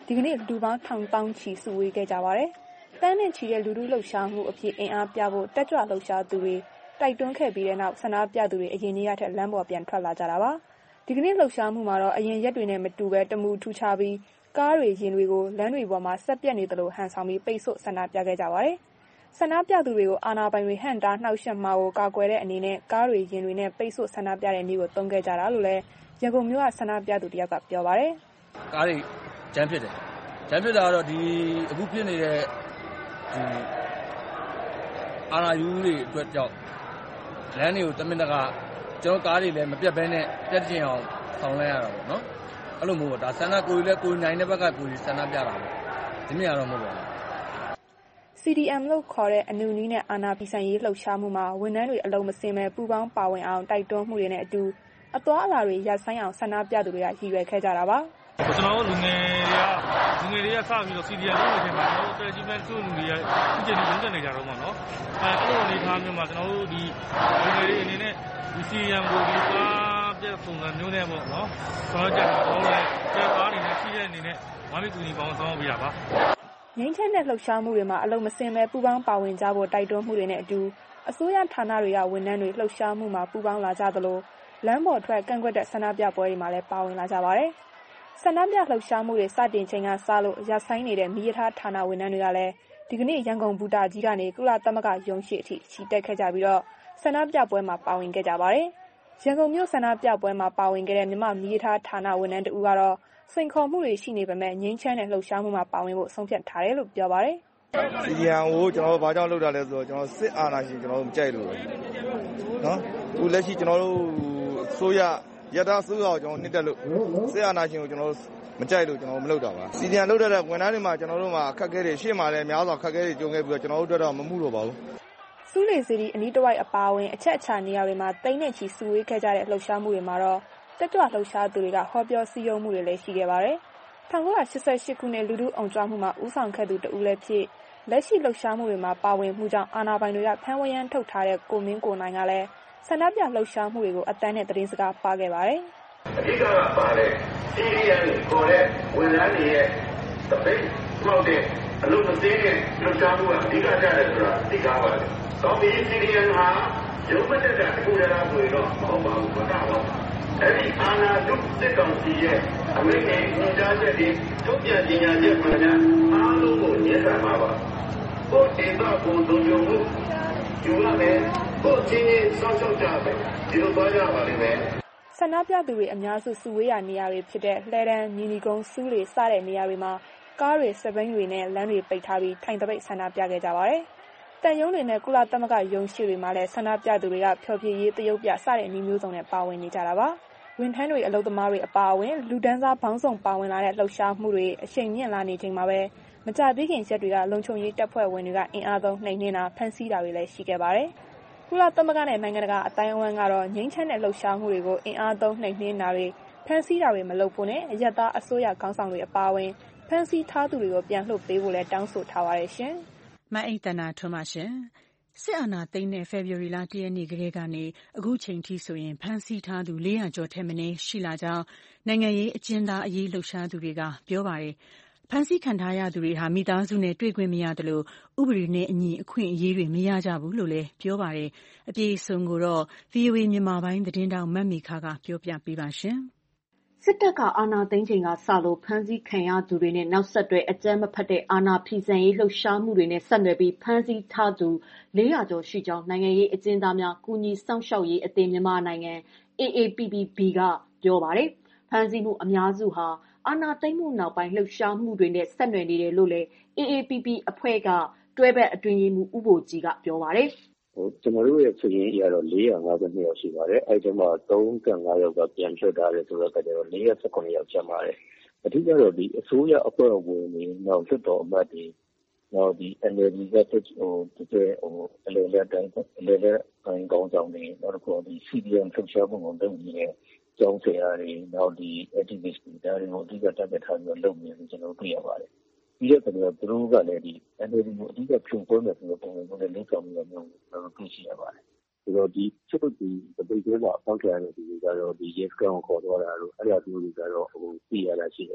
ဒီကနေ့လူပေါင်းထောင်ပေါင်းချီစုဝေးခဲ့ကြပါတယ်။တန်းနဲ့ချီတဲ့လူထုလှုပ်ရှားမှုအဖြစ်အင်အားပြဖို့တက်ကြွလှုပ်ရှားသူတွေတိုက်တွန်းခဲ့ပြီးတဲ့နောက်ဆန္ဒပြသူတွေအရင်နေ့ကထက်လမ်းပေါ်ပြန်ထွက်လာကြတာပါ။ဒီကနေ့လှုပ်ရှားမှုမှာတော့အရင်ရက်တွေနဲ့မတူဘဲတမူထူခြားပြီးကားတွေရင်တွေကိုလမ်းတွေပေါ်မှာဆက်ပြက်နေသလိုဟန်ဆောင်ပြီးပိတ်ဆို့ဆန္ဒပြခဲ့ကြပါတယ်။ဆန္ဒပြသူတွေကိုအာဏာပိုင်တွေဟန့်တားနှောက်ယှက်မှာကိုကာကွယ်တဲ့အနေနဲ့ကားတွေရင်တွေနဲ့ပိတ်ဆို့ဆန္ဒပြတဲ့နေ့ကိုသုံးခဲ့ကြတာလို့လည်းရန်ကုန်မြို့ကဆန္ဒပြသူတယောက်ကပြောပါတယ်။ကားတွေဂျမ်းဖြစ်တယ်။ဂျမ်းဖြစ်တာကတော့ဒီအခုဖြစ်နေတဲ့ဒီအာဏာယူတွေအတွက်ကြောင့်လမ်းတွေကိုတမင်တကာကျွန်တော်ကားတွေလည်းမပြတ်ဘဲနဲ့တက်ကျင်အောင်ဆောင်လိုက်ရတာပေါ့နော်။အဲ့လိုမျိုးပေါ့ဒါဆန္ဒကိုယ်လည်းကိုယ်နိုင်တဲ့ဘက်ကကိုယ်ဆန္ဒပြတာပေါ့။ဒီမြင်ရတော့မဟုတ်ပါဘူး။စီ ဒီ အမ် လို့ခေါ်တဲ့အနုနည်းနဲ့အာဏာဖီဆန်ရေးလှုပ်ရှားမှုမှာဝန်ထမ်းတွေအလုံးမစင်ပဲပူးပေါင်းပါဝင်အောင်တိုက်တွန်းမှုတွေနဲ့အတူအသွားအလာတွေရပ်ဆိုင်းအောင်ဆန္ဒပြသူတွေကရည်ရွယ်ခဲ့ကြတာပါ။ကျွန်တော်တို့လူငယ်တွေကလူငယ်တွေကစပြီးတော့ စီ ဒီ အမ် လုပ်နေချိန်မှာကျွန်တော်တို့ Regiment စုလူတွေကအခုချိန်ကြီးလုံးတက်နေကြတော့မှာနော်။အဲအဲ့လိုအနေထားမျိုးမှာကျွန်တော်တို့ဒီလူငယ်တွေအနေနဲ့ဒီ စီ ဒီ အမ် ကိုဒီကားပြပုံစံမျိုးနဲ့ပေါ့နော်။ကျွန်တော်ကြတော့တော့လည်းပြကားနေနဲ့ရှိတဲ့အနေနဲ့ဝမ်းမီကူညီပေါင်းဆောင်ပေးရပါ။ငင်းချက်နဲ့လှုပ်ရှားမှုတွေမှာအလုံးမစင်ပဲပူးပေါင်းပါဝင်ကြဖို့တိုက်တွန်းမှုတွေနဲ့အတူအစိုးရဌာနတွေကဝန်ထမ်းတွေလှုပ်ရှားမှုမှာပူးပေါင်းလာကြသလိုလမ်းပေါ်ထွက်ကန့်ကွက်တဲ့ဆန္ဒပြပွဲတွေမှာလည်းပါဝင်လာကြပါတယ်။ဆန္ဒပြလှုပ်ရှားမှုတွေစတင်ချိန်ကစလို့ရပ်ဆိုင်းနေတဲ့မီးရထားဌာနဝန်ထမ်းတွေကလည်းဒီကနေ့ရန်ကုန်ဘူတာကြီးကနေကုလသမဂ္ဂရုံးရှိအထိချီတက်ခဲ့ကြပြီးတော့ဆန္ဒပြပွဲမှာပါဝင်ခဲ့ကြပါတယ်။ရန်ကုန်မြို့ဆန္ဒပြပွဲမှာပါဝင်ခဲ့တဲ့မြမမီးရထားဌာနဝန်ထမ်းတို့ကတော့စိန်ခေါ်မှုတွေရှိနေပေမဲ့ငြိမ်းချမ်းတဲ့လှုပ်ရှားမှုမှာပါဝင်ဖို့ဆုံးဖြတ်ထားတယ်လို့ပြောပါတယ်။စီ ဒီ အမ် ကိုကျွန်တော်တို့ဘာကြောင့်လုပ်တာလဲဆိုတော့ကျွန်တော်စစ်အာဏာရှင်ကျွန်တော်တို့မကြိုက်လို့ပဲ။နော်။အခုလက်ရှိကျွန်တော်တို့ဆိုရရတာဆိုရအောင်ကျွန်တော်နှစ်တက်လို့စစ်အာဏာရှင်ကိုကျွန်တော်တို့မကြိုက်လို့ကျွန်တော်တို့မလုပ်တာပါ။စီ ဒီ အမ် လုပ်တဲ့ဝန်ထမ်းတွေမှာကျွန်တော်တို့မှာအခက်အခဲတွေရှေ့မှာလည်းများစွာအခက်အခဲတွေကြုံခဲ့ပြီးတော့ကျွန်တော်တို့အတွက်တော့မမှုတော့ပါဘူး။စူးလေစီဒီအနီးတစ်ဝိုက်အပါအဝင်အချက်အခြာနေရာတွေမှာတိမ့်နဲ့ချီစုဝေးခဲ့ကြတဲ့လှုပ်ရှားမှုတွေမှာတော့တက်ကြွလှုပ်ရှားသူတွေကဟောပြောစည်းရုံးမှုတွေလည်းရှိခဲ့ပါတယ်။၁၉၈၈ခုနှစ်လူထုအုံကြွမှုမှာဦးဆောင်ခဲ့သူတဦးလည်းဖြစ်လက်ရှိလှုပ်ရှားမှုတွေမှာပါဝင်မှုကြောင့်အာဏာပိုင်တွေကဖမ်းဝရမ်းထုတ်ထားတဲ့ကိုမင်းကိုနိုင်ကလည်းဆန္ဒပြလှုပ်ရှားမှုတွေကိုအတန်းနဲ့သတင်းစကားပါခဲ့ပါတယ်။အဓိကကပါတဲ့ စီ ဒီ အမ် ကိုလည်းဝန်ထမ်းတွေရဲ့တပိတ်ပေါက်တဲ့အလုပ်မသေးတဲ့လှုပ်ရှားမှုကအဓိကကျတယ်ဆိုတာသိကြပါတယ်။တော့ဒီ စီ ဒီ အမ် ဟာရုပ်မတက်တာတခုတည်းလားဆိုရင်တော့မဟုတ်ပါဘူးမကပါဘူး။အဲ့ဒီအာဏာတုစစ်ကောင်စီရဲ့အမိန့်နဲ့ညွှန်ကြားချက်တွေထုတ်ပြန်ကြေညာချက်မှန်များအားလုံးကိုညှင်းဆန်ပါပါ။ကိုယ်ဒေသကိုလုံခြုံမှုယူရမယ်ကိုယ်ချင်းချင်းစောင့်ရှောက်ကြမယ်ဒီလိုသွားကြပါလိမ့်မယ်ဆန္ဒပြသူတွေအများစုစုဝေးရာနေရာတွေဖြစ်တဲ့လှဲတန်းမြင်းဒီကုန်းစူးလေစတဲ့နေရာတွေမှာကားတွေစပိန်တွေနဲ့လမ်းတွေပိတ်ထားပြီးထိုင်တပိတ်ဆန္ဒပြခဲ့ကြပါတယ်။တန်ယုံတွေနဲ့ကုလသမဂ္ဂရုံးရှိတွေမှာလည်းဆန္ဒပြသူတွေကဖျော်ဖြေရေးတရုတ်ပြစတဲ့နည်းမျိုးစုံနဲ့ပါဝင်နေကြတာပါ။ဝန်ထမ်းတွေအလုပ်သမားတွေအပါအဝင်လူဒန်းစားဘောင်းဆောင်ပါဝင်လာတဲ့လှုပ်ရှားမှုတွေအရှိန်မြင့်လာနေချိန်မှာပဲမကြသေးခင်ရက်တွေကလုံခြုံရေးတပ်ဖွဲ့ဝင်တွေကအင်အားသုံးနှိမ်နင်းတာဖမ်းဆီးတာတွေလည်းရှိခဲ့ပါတယ်။ကုလသမဂ္ဂနဲ့နိုင်ငံတကာအတိုင်းအဝန်းကတော့ငြိမ်းချမ်းတဲ့လှုပ်ရှားမှုတွေကိုအင်အားသုံးနှိမ်နင်းတာတွေဖမ်းဆီးတာတွေမလုပ်ဖို့နဲ့အရက်သားအစိုးရခေါင်းဆောင်တွေအပါအဝင်ဖမ်းဆီးထားသူတွေကိုပြန်လွှတ်ပေးဖို့လည်းတောင်းဆိုထားပါတယ်ရှင်။မအိတ်တနာထွန်းပါရှင်။စစ်အာဏာသိမ်းတဲ့ဖေဖော်ဝါရီလတရက်နေ့ကလေးကနေအခုချိန်ထိဆိုရင်ဖမ်းဆီးထားသူလေးရာကျော်ထက်မနည်းရှိလာကြောင်းနိုင်ငံရေးအကျဉ်းသားအရေးလှုပ်ရှားသူတွေကပြောပါတယ်။ဖမ်းဆီးခံထားရသူတွေဟာမိသားစုနဲ့တွေ့ခွင့်မရသလိုဥပဒေနဲ့အညီအခွင့်အရေးတွေမရကြဘူးလို့လည်းပြောပါတယ်။အပြည့်အစုံကိုတော့ ဗွီအိုအေ မြန်မာပိုင်းသတင်းထောက်မမေခကပြောပြပေးပါရှင်။စစ်တပ်ကအာဏာသိမ်းချိန်ကစလို့ဖမ်းဆီးခံရသူတွေနဲ့နောက်ဆက်တွဲအကြမ်းမဖက်တဲ့အာဏာဖီဆန်ရေးလှုပ်ရှားမှုတွေနဲ့ဆက်နွယ်ပြီးဖမ်းဆီးထားသူလေးရာကျော်ရှိကြောင်းနိုင်ငံရေးအကျဉ်းသားများကူညီစောင့်ရှောက်ရေးအသင်းမြန်မာနိုင်ငံ အေ အေ ပီ ပီ ဘီ ကပြောပါတယ်။ဖမ်းဆီးမှုအများစုဟာအာဏာသိမ်းမှုနောက်ပိုင်းလှုပ်ရှားမှုတွေနဲ့ဆက်နွယ်နေတယ်လို့လည်း အေ အေ ပီ ပီ အဖွဲ့ကတွဲဘက်အတွင်းရေးမှူးဦးဘိုကြီးကပြောပါတယ်။ကျွန်တော်တို့ရဲ့စာရင်းအရတော့လေးရာ၅၂ယောက်ရှိပါတယ်။အဲဒီမှာ၃၅ယောက်ကပြန်လွှတ်ထားတယ်ဆိုတော့ကျတော့၄၁၇ယောက်ကျန်ပါတယ်။အထူးကတော့ဒီအစိုးရအဖွဲ့ဝင်တွေနောက်လွှတ်တော်အမတ်တွေနောက်ဒီ အန် အယ် ဒီ ကဟိုဒီဟိုအလဲလဲတိုင်းအလဲလဲတိုင်းကောင်းဆောင်တွေနောက်တော့ဒီ စီ ဒီ အမ် ဆက်ရှားမှုကိုလုပ်နေတဲ့ကျောင်းဆရာတွေနောက်ဒီ activist တွေဒါတွေကိုအဓိကတက်တက်ထားပြီးလုပ်နေတယ်ကျွန်တော်တွေ့ရပါတယ်။ပြီးတော့ကျွန်တော်တို့ကလည်းဒီ အန် အယ် ဒီ ကိုအဓိကဖြုံပွဲမယ်ဆိုတော့ပုံစံမျိုးနဲ့လုပ်ဆောင်နေတာမျိုးကျွန်တော်တွေ့ရှိရပါတယ်။ဆိုတော့ဒီချုပ်ဒီတပိတ်သေးမှာအောက်ခံရတဲ့ဒီကတော့ဒီ yes ကောင်ခေါ်သွားတာလို့အဲ့ဒါမျိုးတွေကတော့ဟိုသိရတာရှိတယ်။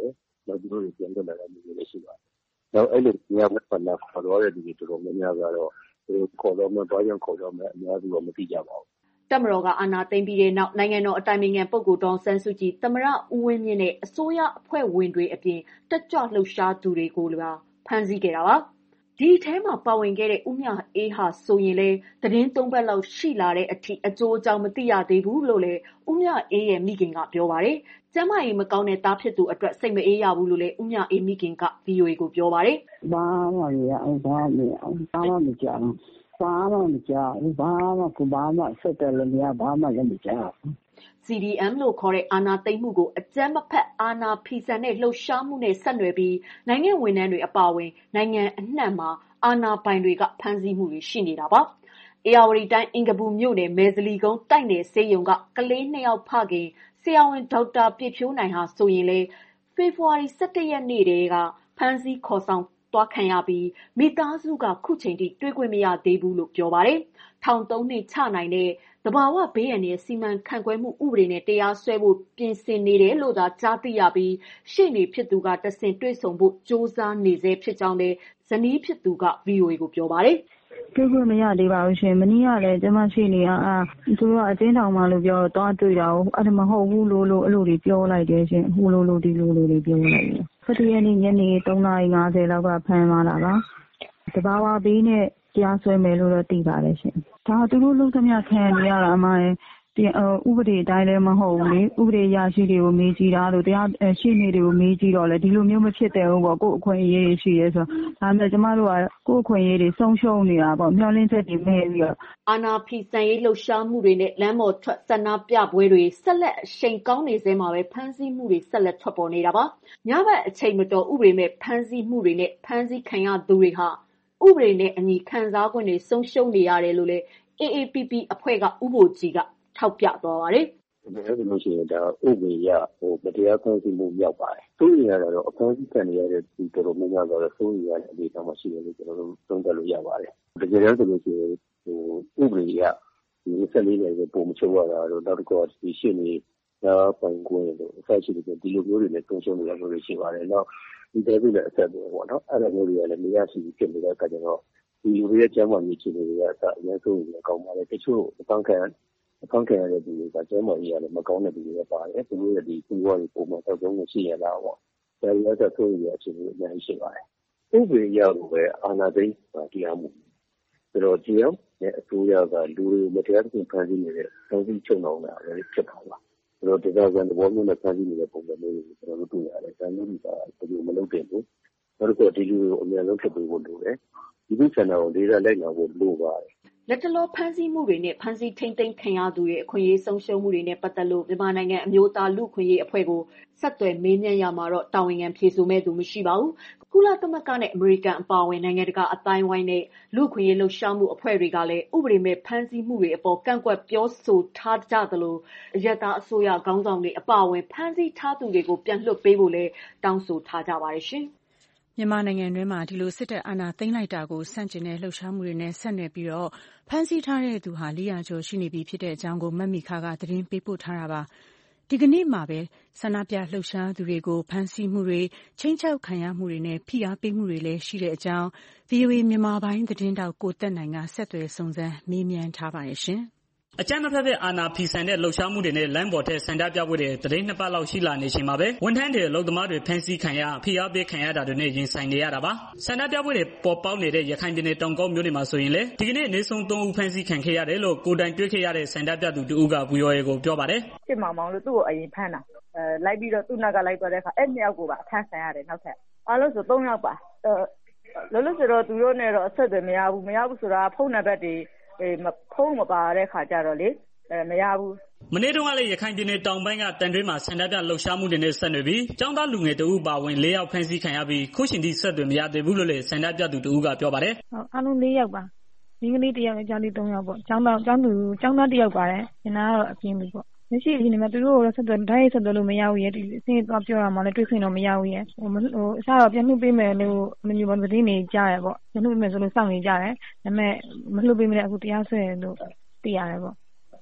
နောက်သူတို့တွေပြန်တက်လာတဲ့လူတွေလည်းရှိပါတယ်။နောက်အဲ့လိုညမဖနာခေါ်တော့တဲ့လူတွေတော်တော်များများကတော့သူခေါ်တော့မှဘာကြောင့်ခေါ်တော့မှအများစုတော့မသိကြပါဘူး။တပ်မတော်ကအာဏာသိမ်းပြီးတဲ့နောက်နိုင်ငံတော်အတိုင်ပင်ခံပုဂ္ဂိုလ်ဒေါ်အောင်ဆန်းစုကြည်သမ္မတဦးဝင်းမြင့်နဲ့အစိုးရအဖွဲ့ဝင်တွေအပြင်တက်ကြွလှုပ်ရှားသူတွေကိုလည်းဖမ်းဆီးခဲ့တာပါ။ဒီထဲမှာပါဝင်ခဲ့တဲ့ဦးမြအေးဟာဆိုရင်လည်းသတင်းသုံးပတ်လောက်ရှိလာတဲ့အထိအကျိုးအကြောင်းမသိရသေးဘူးလို့လည်းဦးမြအေးရဲ့မိခင်ကပြောပါတယ်။ကျမကြီးမကောင်းတဲ့သားဖြစ်သူအတွက်စိတ်မအေးရဘူးလို့လည်းဦးမြအေးမိခင်က ဗီအိုအေ ကိုပြောပါတယ်။ဘာမှမရအောင်ဘာမှမအောင်ဘာမှမကြောက်ဘာမှမကြောက်ဘာမှကိုဘာမှဆက်တယ်လည်းမရဘာမှလည်းမကြောက်စီ ဒီ အမ် လို့ခေါ်တဲ့အာဏာသိမ်းမှုကိုအကြမ်းမဖက်အာဏာဖီဆန်တဲ့လှုပ်ရှားမှုနဲ့ဆက်နွယ်ပြီးနိုင်ငံဝန်ထမ်းတွေအပါအဝင်နိုင်ငံအနှံ့မှာအာဏာပိုင်တွေကဖမ်းဆီးမှုတွေရှိနေတာပါ။ဧရာဝတီတိုင်းအင်္ဂပူမြို့နယ်မဲဇလီကုန်းတိုက်နယ်ဆေးရုံကကလေးနှစ်ယောက်ဖခင်ဆရာဝန်ဒေါက်တာပြည့်ဖြိုးနိုင်ဟာဆိုရင်လေဖေဖော်ဝါရီလ ၁၁ ရက်နေ့တည်းကဖမ်းဆီးခေါ်ဆောင်သွားခံရပြီးမိသားစုကခုချိန်ထိတွေ့ခွင့်မရသေးဘူးလို့ပြောပါတယ်။ထောင်သုံးနှစ်ချနိုင်တဲ့သဘာဝဘေးအန္တရာယ်စီမံခန့်ခွဲမှုဥပဒေနဲ့တရားစွဲဖို့ပြင်ဆင်နေတယ်လို့သာကြားသိရပြီးရှေ့နေဖြစ်သူကတဆင့်တွေ့ဆုံဖို့စ조사နေစေဖြစ်ကြောင်းလည်းဇနီးဖြစ်သူက ဗီအိုအေ ကိုပြောပါတယ်။တွေ့ခွင့်မရသေးပါဘူးရှင်။မနေ့ကလည်းကျမရှိနေอ่ะသူတို့ကအကျဉ်းထောင်မှာလို့ပြောတော့သွားတွေ့တာ။အဲ့ဒါမဟုတ်ဘူးလို့လို့အဲ့လိုတွေပြောလိုက်တယ်ရှင်။ဟိုလိုလိုဒီလိုလိုတွေပြောလိုက်တယ်။၁၁ရက်နေ့ညနေ၃နာရီ၅၀လောက်ကဖမ်းလာတာပါ။တဘာဝဘေးနဲ့တရားစွဲမယ်လို့တော့သိပါတယ်ရှင်။ဒါသူတို့လုံးသမျှခံနေရတာအမှန်ဒီဥပဒေအတိုင်းလည်းမဟုတ်ဘူးလေဥပဒေရရှိတွေကိုမေးကြည့်တာလို့တရားရှိနေတွေကိုမေးကြည့်တော့လေဒီလိုမျိုးမဖြစ်တဲ့ဘူးပေါ့ကိုယ်အခွင့်အရေးရှိရဲဆိုဒါပေမဲ့ကျမတို့ကကိုယ်အခွင့်အရေးတွေဆုံးရှုံးနေတာပေါ့မျှော်လင့်ချက်တွေမဲ့ပြီးတော့အာဏာဖီဆန်ရေးလှုပ်ရှားမှုတွေနဲ့လမ်းပေါ်ထွက်ဆန္ဒပြပွဲတွေဆက်လက်အရှိန်ကောင်းနေစေမှာပဲဖမ်းဆီးမှုတွေဆက်လက်ထွက်ပေါ်နေတာပါညဘက်အချိန်မတော်ဥပဒေမဲ့ဖမ်းဆီးမှုတွေနဲ့ဖမ်းဆီးခံရသူတွေဟာဥပဒေနဲ့အညီခံစားခွင့်တွေဆုံးရှုံးနေရတယ်လို့လည်း အေ အေ ပီ ပီ အဖွဲ့ကဥပဒေကြီးကထောက်ပြသွားပါတယ်။ဒါဆိုလို့ရှိရင်ဒါဥပဒေရဟိုတရားခွင့်ပြုမှုမြောက်ပါတယ်။သူ့ရတာတော့အဖမ်းဆီးခံရတဲ့ဒီတော်တော်များများတော့ဆိုရတဲ့အနေအထားမှာရှိတယ်လို့ကျွန်တော်တို့သုံးသပ်လို့ရပါတယ်။တကယ်တော့ဆိုလို့ရှိရင်ဟိုဥပဒေရဒီဆက်လေးတွေပုံမချုပ်ရတာတော့နောက်တစ်ခုကဒီရှင်းနေတာပိုင်ခွင့်လို့အဆက်ရှိတယ်ဒီလိုမျိုးတွေလည်းသုံးရှုံးနေရလို့ရှိပါတယ်။နောက်ဒီတဲ့ပြီးလည်းအဆက်ပေါ့နော်။အဲ့လိုမျိုးတွေကလည်းမရရှိဘူးဖြစ်နေတဲ့အခါကျတော့ဒီလူတွေရဲ့ကျန်းမာရေးအခြေအနေတွေကအစအများဆုံးနေကောင်းပါလေတချို့အပန်းခံအပန်းခံရတဲ့ဒီကကျန်းမာရေးရတယ်မကောင်းတဲ့ဒီတွေပါတယ်သူတို့ရဲ့ဒီကူဝါးတွေပုံမှန်တော့သုံးနေရှိရတာပေါ့ဒါရီကတော့ဆိုရအခြေအနေအများကြီးရှိပါတယ်ဥပဒေရလို့ပဲအာဏာသိမ်းတရားမှုဆိုတော့ဒီအောင်နဲ့အစိုးရကလူတွေမတရားသဖြင့်ဖမ်းဆီးနေတဲ့သုံးပြီးချုပ်နှောင်တာလည်းဖြစ်ပါလားဆိုတော့ဒေသခံသဘောမျိုးနဲ့ဖမ်းဆီးနေတဲ့ပုံစံမျိုးကိုကျွန်တော်တို့တွေ့ရတယ်ဒါမျိုးတွေကဘယ်လိုမလုပ်တင်ဘူးနောက်တော့ဒီလူတွေကိုအများဆုံးဖြစ်ပေးဖို့လိုတယ်ဒီလိုဆန္ဒကိုလေးစားလိုက်နာဖို့လိုပါတယ်လက်တလောဖမ်းဆီးမှုတွေနဲ့ဖမ်းဆီးထိန်းသိမ်းခံရသူတွေအခွင့်အရေးဆုံးရှုံးမှုတွေနဲ့ပတ်သက်လို့မြန်မာနိုင်ငံအမျိုးသားလူ့အခွင့်အရေးအဖွဲ့ကိုဆက်သွယ်မေးမြန်းရမှာတော့တာဝန်ခံဖြေဆိုမဲ့သူမရှိပါဘူး။ကုလသမဂ္ဂနဲ့အမေရိကန်အပါအဝင်နိုင်ငံတကာအတိုင်းဝိုင်းနဲ့လူ့အခွင့်အရေးလှုပ်ရှားမှုအဖွဲ့တွေကလည်းဥပဒေမဲ့ဖမ်းဆီးမှုတွေအပေါ်ကန့်ကွက်ပြောဆိုထားကြသလိုအရပ်သားအစိုးရခေါင်းဆောင်တွေအပါအဝင်ဖမ်းဆီးထားသူတွေကိုပြန်လွှတ်ပေးဖို့လည်းတောင်းဆိုထားကြပါတယ်ရှင်။မြန်မာနိုင်ငံတွင်းမှာဒီလိုစစ်တပ်အာဏာသိမ်းလိုက်တာကိုဆန့်ကျင်တဲ့လှုပ်ရှားမှုတွေနဲ့ဆက်နွယ်ပြီးတော့ဖမ်းဆီးထားတဲ့သူဟာလေးရာကျော်ရှိနေပြီဖြစ်တဲ့အကြောင်းကိုမတ်မီခါကသတင်းပေးပို့ထားတာပါဒီကနေ့မှာပဲဆန္ဒပြလှုပ်ရှားသူတွေကိုဖမ်းဆီးမှုတွေချင်းချောက်ခံရမှုတွေနဲ့ဖိအားပေးမှုတွေလည်းရှိတဲ့အကြောင်း ဗွီအိုအေ မြန်မာပိုင်းသတင်းတောက်ကိုသက်နိုင်ကဆက်သွယ်စုံစမ်းမေးမြန်းထားပါတယ်ရှင်အကြမ်းမဖက်တဲ့အာဏာဖီဆန်တဲ့လှုပ်ရှားမှုတွေနဲ့လမ်းပေါ်ထက်ဆန္ဒပြပွဲတွေသတင်းနှစ်ပတ်လောက်ရှိလာနေချိန်မှာပဲဝန်ထမ်းတွေအလုပ်သမားတွေဖမ်းဆီးခံရဖိအားပေးခံရတာတွေနဲ့ရင်ဆိုင်နေရတာပါဆန္ဒပြပွဲတွေပေါ်ပေါက်နေတဲ့ရခိုင်ပြည်နယ်တောင်ကုန်းမြို့နယ်မှာဆိုရင်လေဒီကနေ့နေဆုံးသုံးဦးဖမ်းဆီးခံခဲ့ရတယ်လို့ကိုတိုင်တွေ့ခဲ့ရတဲ့ဆန္ဒပြသူတူဦးက ဗီအိုအေ ကိုပြောပါတယ်စစ်မောင်မောင်လို့သူ့ကိုအရင်ဖမ်းတာအဲလိုက်ပြီးတော့သူ့နောက်ကလိုက်သွားတဲ့အခါအဲ့နှစ်ယောက်ကိုပါအဖမ်းခံရတယ်နောက်ထပ်အားလုံးဆိုသုံးယောက်ပါလောလောဆယ်တော့သူတို့နဲ့တော့အဆက်အသွယ်မရဘူးမရဘူးဆိုတာဖုန်းနံပါတ်တွေဖုန်းမပါတဲ့ခါကျတော့လေအဲမရဘူးမနေ့တုန်းကလည်းရခိုင်ပြည်နယ်တောင်ပိုင်းကတန်တွင်းမှာဆန္ဒပြလှုပ်ရှားမှုတွေနဲ့ဆက်နွယ်ပြီးចောင်းသားလူငယ်တဦးပါဝင်၄ယောက်ဖမ်းဆီးခံရပြီးခုချိန်ထိဆက်သွယ်မရသေးဘူးလို့လည်းဆန္ဒပြသူတဦးကပြောပါတယ်ဟုတ်အားလုံး၄ယောက်ပါမိန်းကလေးတစ်ယောက်နဲ့ကျောင်းလေး၃ယောက်ပေါ့ကျောင်းသားကျောင်းသူကျောင်းသားတစ်ယောက်ပါတယ်ကျန်တာကတော့အပြင်းလူပေါ့မရှိအရင်ကမှသူတို့ကိုဆက်သွယ်ဓာတ်ရိုက်ဆက်သွယ်လို့မရဘူးရဲ့ဒီအစင်းသွားပြောရမှလည်းတွေ့ခွင့်တော့မရဘူးရဲ့ဟိုဟိုအစားတော့ပြန်နှုတ်ပေးမယ်လို့မမျိုးပေါ်သတင်းတွေကြားရပေါ့ပြန်နှုတ်ပေးမယ်ဆိုလို့စောင့်နေကြတယ်ဒါပေမဲ့မနှုတ်ပေးမလဲအခုတရားစွဲလို့သိရတယ်ပေါ့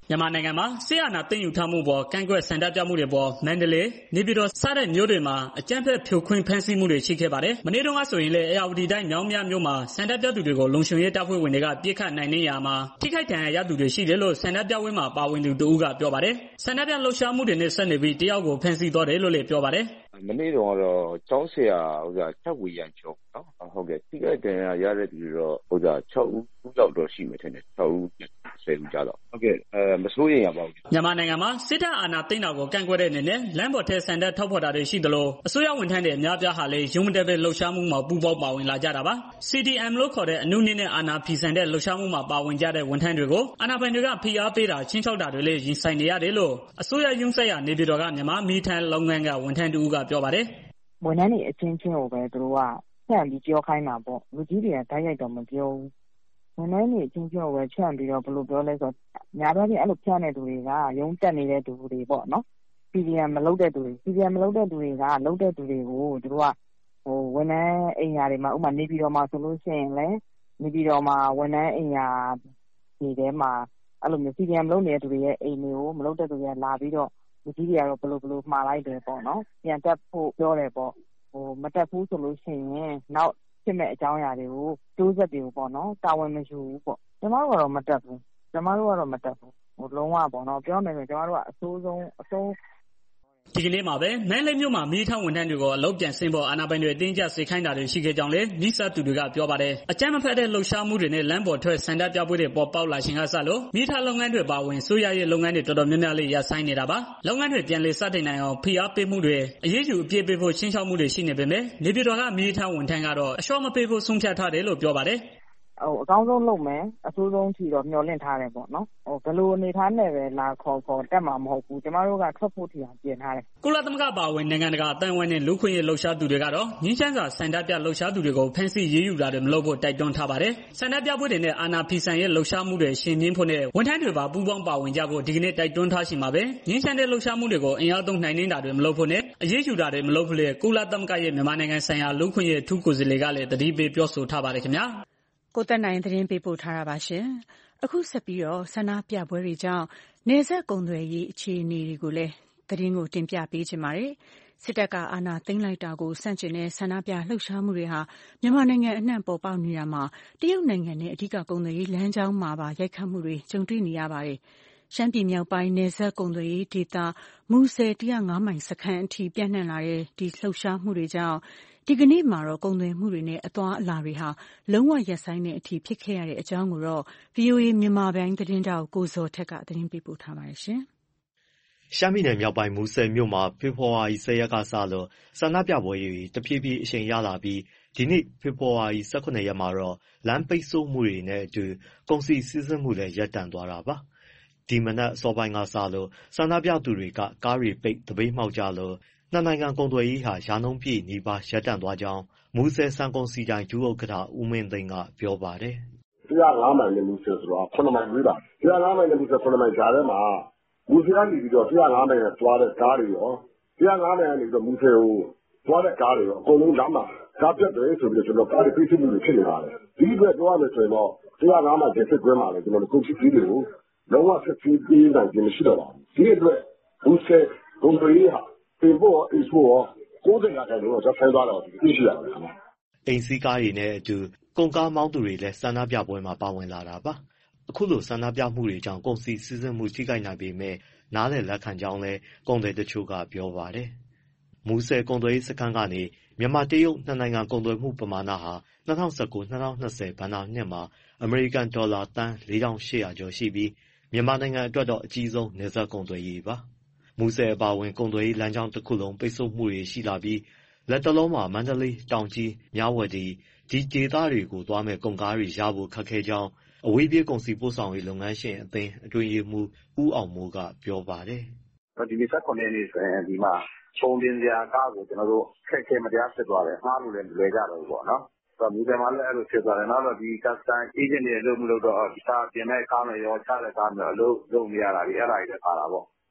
မြန်မာနိုင်ငံမှာစစ်အာဏာသိမ်းယူထားမှုပေါ်ကန့်ကွက်ဆန္ဒပြမှုတွေပေါ်မန္တလေးနေပြည်တော်စတဲ့မြို့တွေမှာအကြမ်းဖက်ဖြိုခွင်းဖမ်းဆီးမှုတွေရှိခဲ့ပါတယ်။မနေ့တုန်းကဆိုရင်လည်းအေရဝတီတိုင်းမြောင်းမြမြို့မှာဆန္ဒပြသူတွေကိုလုံခြုံရေးတပ်ဖွဲ့ဝင်တွေကပြစ်ခတ်နိုင်နေရမှာထိခိုက်ဒဏ်ရာရသူတွေရှိတယ်လို့ဆန္ဒပြပွဲမှာပါဝင်သူတဦးကပြောပါတယ်။ဆန္ဒပြလှုပ်ရှားမှုတွေနဲ့ဆက်နေပြီးတယောက်ကိုဖမ်းဆီးသွားတယ်လို့လည်းပြောပါတယ်။မနေ့တုန်းကတော့ကျောင်းဆရာဥစ္စာချက်ဝေရန်ချုံနော်ဟုတ်ကဲ့ထိခိုက်ဒဏ်ရာရတဲ့သူတွေတော့ဥစ္စာ၆ဦးလောက်တော့ရှိမယ်ထင်တယ်၆ဦးဆယ်ဦးကြတော့ဟုတ်ကဲ့အဲမစိုးရိမ်ရပါဘူးမြန်မာနိုင်ငံမှာစစ်တပ်အာဏာသိမ်းတာကိုကန့်ကွက်တဲ့အနေနဲ့လမ်းပေါ်ထဲဆန္ဒထောက်ဖော်တာတွေရှိသလိုအစိုးရဝန်ထမ်းတွေအများပြားဟာလည်းရုံးမတက်ပဲလှုပ်ရှားမှုမှာပူးပေါင်းပါဝင်လာကြတာပါ စီ ဒီ အမ် လို့ခေါ်တဲ့အနုနည်းနဲ့အာဏာဖီဆန်တဲ့လှုပ်ရှားမှုမှာပါဝင်ကြတဲ့ဝန်ထမ်းတွေကိုအာဏာပိုင်တွေကဖိအားပေးတာချင်းချောက်တာတွေလည်းရင်ဆိုင်နေရတယ်လို့အစိုးရရုံးဆက်ရနေပြည်တော်ကမြန်မာမီးထမ်းလုပ်ငန်းကဝန်ထမ်းတူကပြောပါတယ်ဝန်ထမ်းတွေအချင်းချင်းကိုပဲသူတို့ကဖြန့်ပြီးပြောခိုင်းတာပေါ့လူကြီးတွေကတိုက်ရိုက်တော့မပြောဘူးဝန်ထမ်းတွေအချင်းချင်းကိုပဲဖြန့်ပြီးတော့ဘယ်လိုပြောလဲဆိုတော့ညာဘက်ကြီးအဲ့လိုဖြန့်တဲ့သူတွေကရုံးတက်နေတဲ့သူတွေပေါ့နော် ပီ ဒီ အမ် မလုပ်တဲ့သူတွေ ပီ ဒီ အမ် မလုပ်တဲ့သူတွေကလုပ်တဲ့သူတွေကိုသူတို့ကဟိုဝန်ထမ်းအိမ်ယာတွေမှာဥပမာနေပြည်တော်မှာဆိုလို့ရှိရင်လည်းနေပြည်တော်မှာဝန်ထမ်းအိမ်ယာဒီထဲမှာအဲ့လိုမျိုး ပီ ဒီ အမ် လုပ်နေတဲ့သူတွေရဲ့အိမ်တွေကိုမလုပ်တဲ့သူတွေကလာပြီးတော့လူကြီးတွေကတော့ဘယ်လိုဘယ်လိုမှားလိုက်တယ်ပေါ့နော်ပြန်တက်ဖို့ပြောတယ်ပေါ့ဟိုမတက်ဘူးဆိုလို့ရှိရင်နောက်ဖြစ်မဲ့အကြောင်းအရာတွေကိုကျိုးဆက်တွေကိုပေါ့နော်တာဝန်မယူဘူးပေါ့ကျမတို့ကတော့မတက်ဘူးကျမတို့ကတော့မတက်ဘူးဟိုလုံးဝပေါ့နော်ပြောမယ်ဆိုကျမတို့ကအဆိုးဆုံးအဆုံးဒီကနေ့မှာပဲမန္တလေးမြို့မှာမီးထောင်ဝန်ထမ်းတွေကိုအလုပ်ပြန်ဆင်းဖို့အာဏာပိုင်တွေအတင်းကျပ်စေခိုင်းတာတွေရှိခဲ့ကြောင်းလည်းမိဆက်သူတွေကပြောပါတယ်။အကြမ်းမဖက်တဲ့လှုပ်ရှားမှုတွေနဲ့လမ်းပေါ်ထွက်ဆန္ဒပြပွဲတွေပေါ်ပေါက်လာခြင်းကစလို့မီးထောင်လုပ်ငန်းတွေပါဝင်ဆိုရရဲ့လုပ်ငန်းတွေတော်တော်များများလေးရပ်ဆိုင်းနေတာပါ။လုပ်ငန်းတွေပြန်လည်စတင်နိုင်အောင်ဖိအားပေးမှုတွေအရေးယူအပြည့်ပေးဖို့ချင်းချောက်မှုတွေရှိနေပေမဲ့နေပြည်တော်ကမီးထောင်ဝန်ထမ်းကတော့အလျှော့မပေးဖို့ဆုံးဖြတ်ထားတယ်လို့ပြောပါတယ်။ဟိုအကောင်းဆုံးလုပ်မယ်အဆိုးဆုံးထီတော့မျှော်လင့်ထားတယ်ပေါ့နော်ဟိုဘယ်လိုအနေထားနဲ့ပဲလာခေါ်ခေါ်တက်မှာမဟုတ်ဘူးကျမတို့ကထွက်ဖို့ထီအောင်ပြင်ထားတယ်ကုလသမဂ္ဂပါဝင်နိုင်ငံတကာအသံဝန်နဲ့လူခွင့်ရေးလှုပ်ရှားသူတွေကတော့ငင်းချမ်းစာစံတပြလှုပ်ရှားသူတွေကိုဖမ်းဆီးရေးယူတာတွေမလုပ်ဖို့တိုက်တွန်းထားပါတယ်စံတပြပွဲတွေနဲ့အာဏာဖီဆန်ရဲ့လှုပ်ရှားမှုတွေရှင်ပြင်းဖို့နဲ့ဝန်ထမ်းတွေပါပူးပေါင်းပါဝင်ကြဖို့ဒီကနေ့တိုက်တွန်းထားရှိမှာပဲငင်းချမ်းတဲ့လှုပ်ရှားမှုတွေကိုအင်အားသုံးနိုင်နေတာတွေမလုပ်ဖို့နဲ့အရေးယူတာတွေမလုပ်ဖို့လေကုလသမဂ္ဂရဲ့မြန်မာနိုင်ငံဆိုင်ရာလူခွင့်ရေးထူးကိုယ်စားလှယ်ကလည်းတတိပေးပြောဆိုထားပါတယ်ခင်ဗျာကိုသက်နိုင်သတင်းပေးပို့ထားတာပါရှင်။အခုဆက်ပြီးတော့ဆန္ဒပြပွဲတွေကြောင့်နေဆက်ကုံသွယ်ရေးအခြေအနေတွေကိုလည်းသတင်းကိုတင်ပြပေးချင်ပါတယ်။စစ်တပ်ကအာဏာသိမ်းလိုက်တာကိုစန့်ကျင်တဲ့ဆန္ဒပြလှုပ်ရှားမှုတွေဟာမြန်မာနိုင်ငံအနှံ့ပေါ်ပေါက်နေတာမှာတရုတ်နိုင်ငံနဲ့အဓိကကုံသွယ်ရေးလမ်းကြောင်းမှာပါရိုက်ခတ်မှုတွေကြုံတွေ့နေရပါတယ်။ရှမ်းပြည်မြောက်ပိုင်းနယ်စပ်ကုံသွယ်ရေးဒေသမူဆယ်၁၀၅မိုင်စခန်းအထိပြန့်နှံ့လာတဲ့ဒီလှုပ်ရှားမှုတွေကြောင့်ဒီကနေ့မှာတော့ကုန်သွယ်မှုတွေနဲ့အသွားအလာတွေဟာလုံးဝရပ်ဆိုင်းတဲ့အထိဖြစ်ခဲ့ရတဲ့အကြောင်းကိုတော့ ဗွီအိုအေမြန်မာပိုင်းသတင်းတောက်ကိုဇော်ထက်ကသတင်းပေးပို့ထားပါတယ်ရှင်။ရှမ်းပြည်နယ်မြောက်ပိုင်းမူဆယ်မြို့မှာဖေဖော်ဝါရီ၁၀ရက်ကစလို့ဆန္ဒပြပွဲတွေတဖြည်းဖြည်းအရှိန်ရလာပြီးဒီနေ့ဖေဖော်ဝါရီ၁၇ရက်မှာတော့လမ်းပိတ်ဆို့မှုတွေနဲ့အတူကုန်စည်စီးဆင်းမှုလည်းရပ်တန့်သွားတာပါ။ဒီမနက်အစောပိုင်းကစလို့ဆန္ဒပြသူတွေကကားတွေပိတ်သပိတ်မှောက်ကြလို့နှစ်နိုင်ငံကုန်သွယ်ရေးဟာရာနှုန်းပြည့်နီးပါးရပ်တန့်သွားကြောင်းမူဆယ်ဆန်ကုန်စီတိုင်းဒုဥက္ကဋ္ဌဦးမင်းသိန်းကပြောပါတယ်။၁၀၅မိုင်နဲ့မူဆယ်ဆိုတော့ခုနှစ်မိုင်ဝေးတာ။၁၀၅မိုင်နဲ့မူဆယ်ခုနှစ်မိုင်ကြားထဲမှာမူဆယ်ကနေပြီးတော့၁၀၅မိုင်နဲ့သွားတဲ့ကားတွေရော၁၀၅မိုင်ကနေပြီးတော့မူဆယ်ကိုသွားတဲ့ကားတွေရောအကုန်လုံးလမ်းမှာကားပြတ်တယ်ဆိုပြီးတော့ကျွန်တော်ကားတွေပိတ်ဆို့မှုတွေဖြစ်နေပါတယ်။ဒီအတွက်ပြောရမယ်ဆိုရင်တော့၁၀၅မိုင်ကျစစ်ကွင်းမှာလည်းကျွန်တော်တို့ကုန်စည်တွေကိုလုံးဝဆက်ပြီးပေးနိုင်ခြင်းမရှိတော့ပါဘူး။ဒီအတွက်မူဆယ်ကုန်သွယ်ရေးဟာတင်ဖို့အိတ်ဖို့ကိုယ်တိုင်ကတည်းကဆက်ဆိုင်သွားတော့သိရှိရတယ်ခင်ဗျာအိမ်စီးကားတွေနဲ့အတူကုန်ကားမောင်းသူတွေလည်းဆန္ဒပြပွဲမှာပါဝင်လာတာပါအခုလိုဆန္ဒပြမှုတွေကြောင့်ကုန်စည်စီးဆင်းမှုထိခိုက်နိုင်ပေမဲ့နားလည်လက်ခံကြောင်းလည်းကုန်သည်တချို့ကပြောပါတယ်မူဆယ်ကုန်သွယ်ရေးစခန်းကနေမြန်မာတရုတ်နှစ်နိုင်ငံကုန်သွယ်မှုပမာဏဟာ၂၀၁၉-၂၀၂၀ဘဏ္ဍာနှစ်မှာအမေရိကန်ဒေါ်လာသန်း၄ထောင်၈ရာကျော်ရှိပြီးမြန်မာနိုင်ငံအတွက်တော့အကြီးဆုံးနယ်စပ်ကုန်သွယ်ရေးပါမူဆယ်အပါအဝင်ကုန်သွယ်ရေးလမ်းကြောင်းတစ်ခုလုံးပိတ်ဆို့မှုတွေရှိလာပြီးလက်တလုံးမှာမန္တလေးတောင်ကြီးမြဝတီဒီဒေသတွေကိုသွားမဲ့ကုန်ကားတွေရဖို့ခက်ခဲကြောင်းအဝေးပြေးကုန်စည်ပို့ဆောင်ရေးလုပ်ငန်းရှင်အသင်းအတွင်းရေးမှူးဦးအောင်မိုးကပြောပါတယ်ဒီနေ့၁၇ရက်နေ့ဆိုရင်ဒီမှာပုံတင်စရာကားကိုကျွန်တော်တို့ခက်ခဲမတရားဖြစ်သွားတယ်မှားလို့လည်းလွယ်ကြတော့ဘူးပေါ့နော်ဆိုတော့မူတယ်မှာလည်းအဲ့လိုဖြစ်သွားတယ်နောက်တော့ဒီ custom agent တွေလို့မလို့တော့ဒီကားပြင်မဲ့ကားမယ်ရောချတဲ့ကားမယ်လို့လုပ်နေရတာဒီအဲ့ဒါတွေလည်းပါတာပေါ့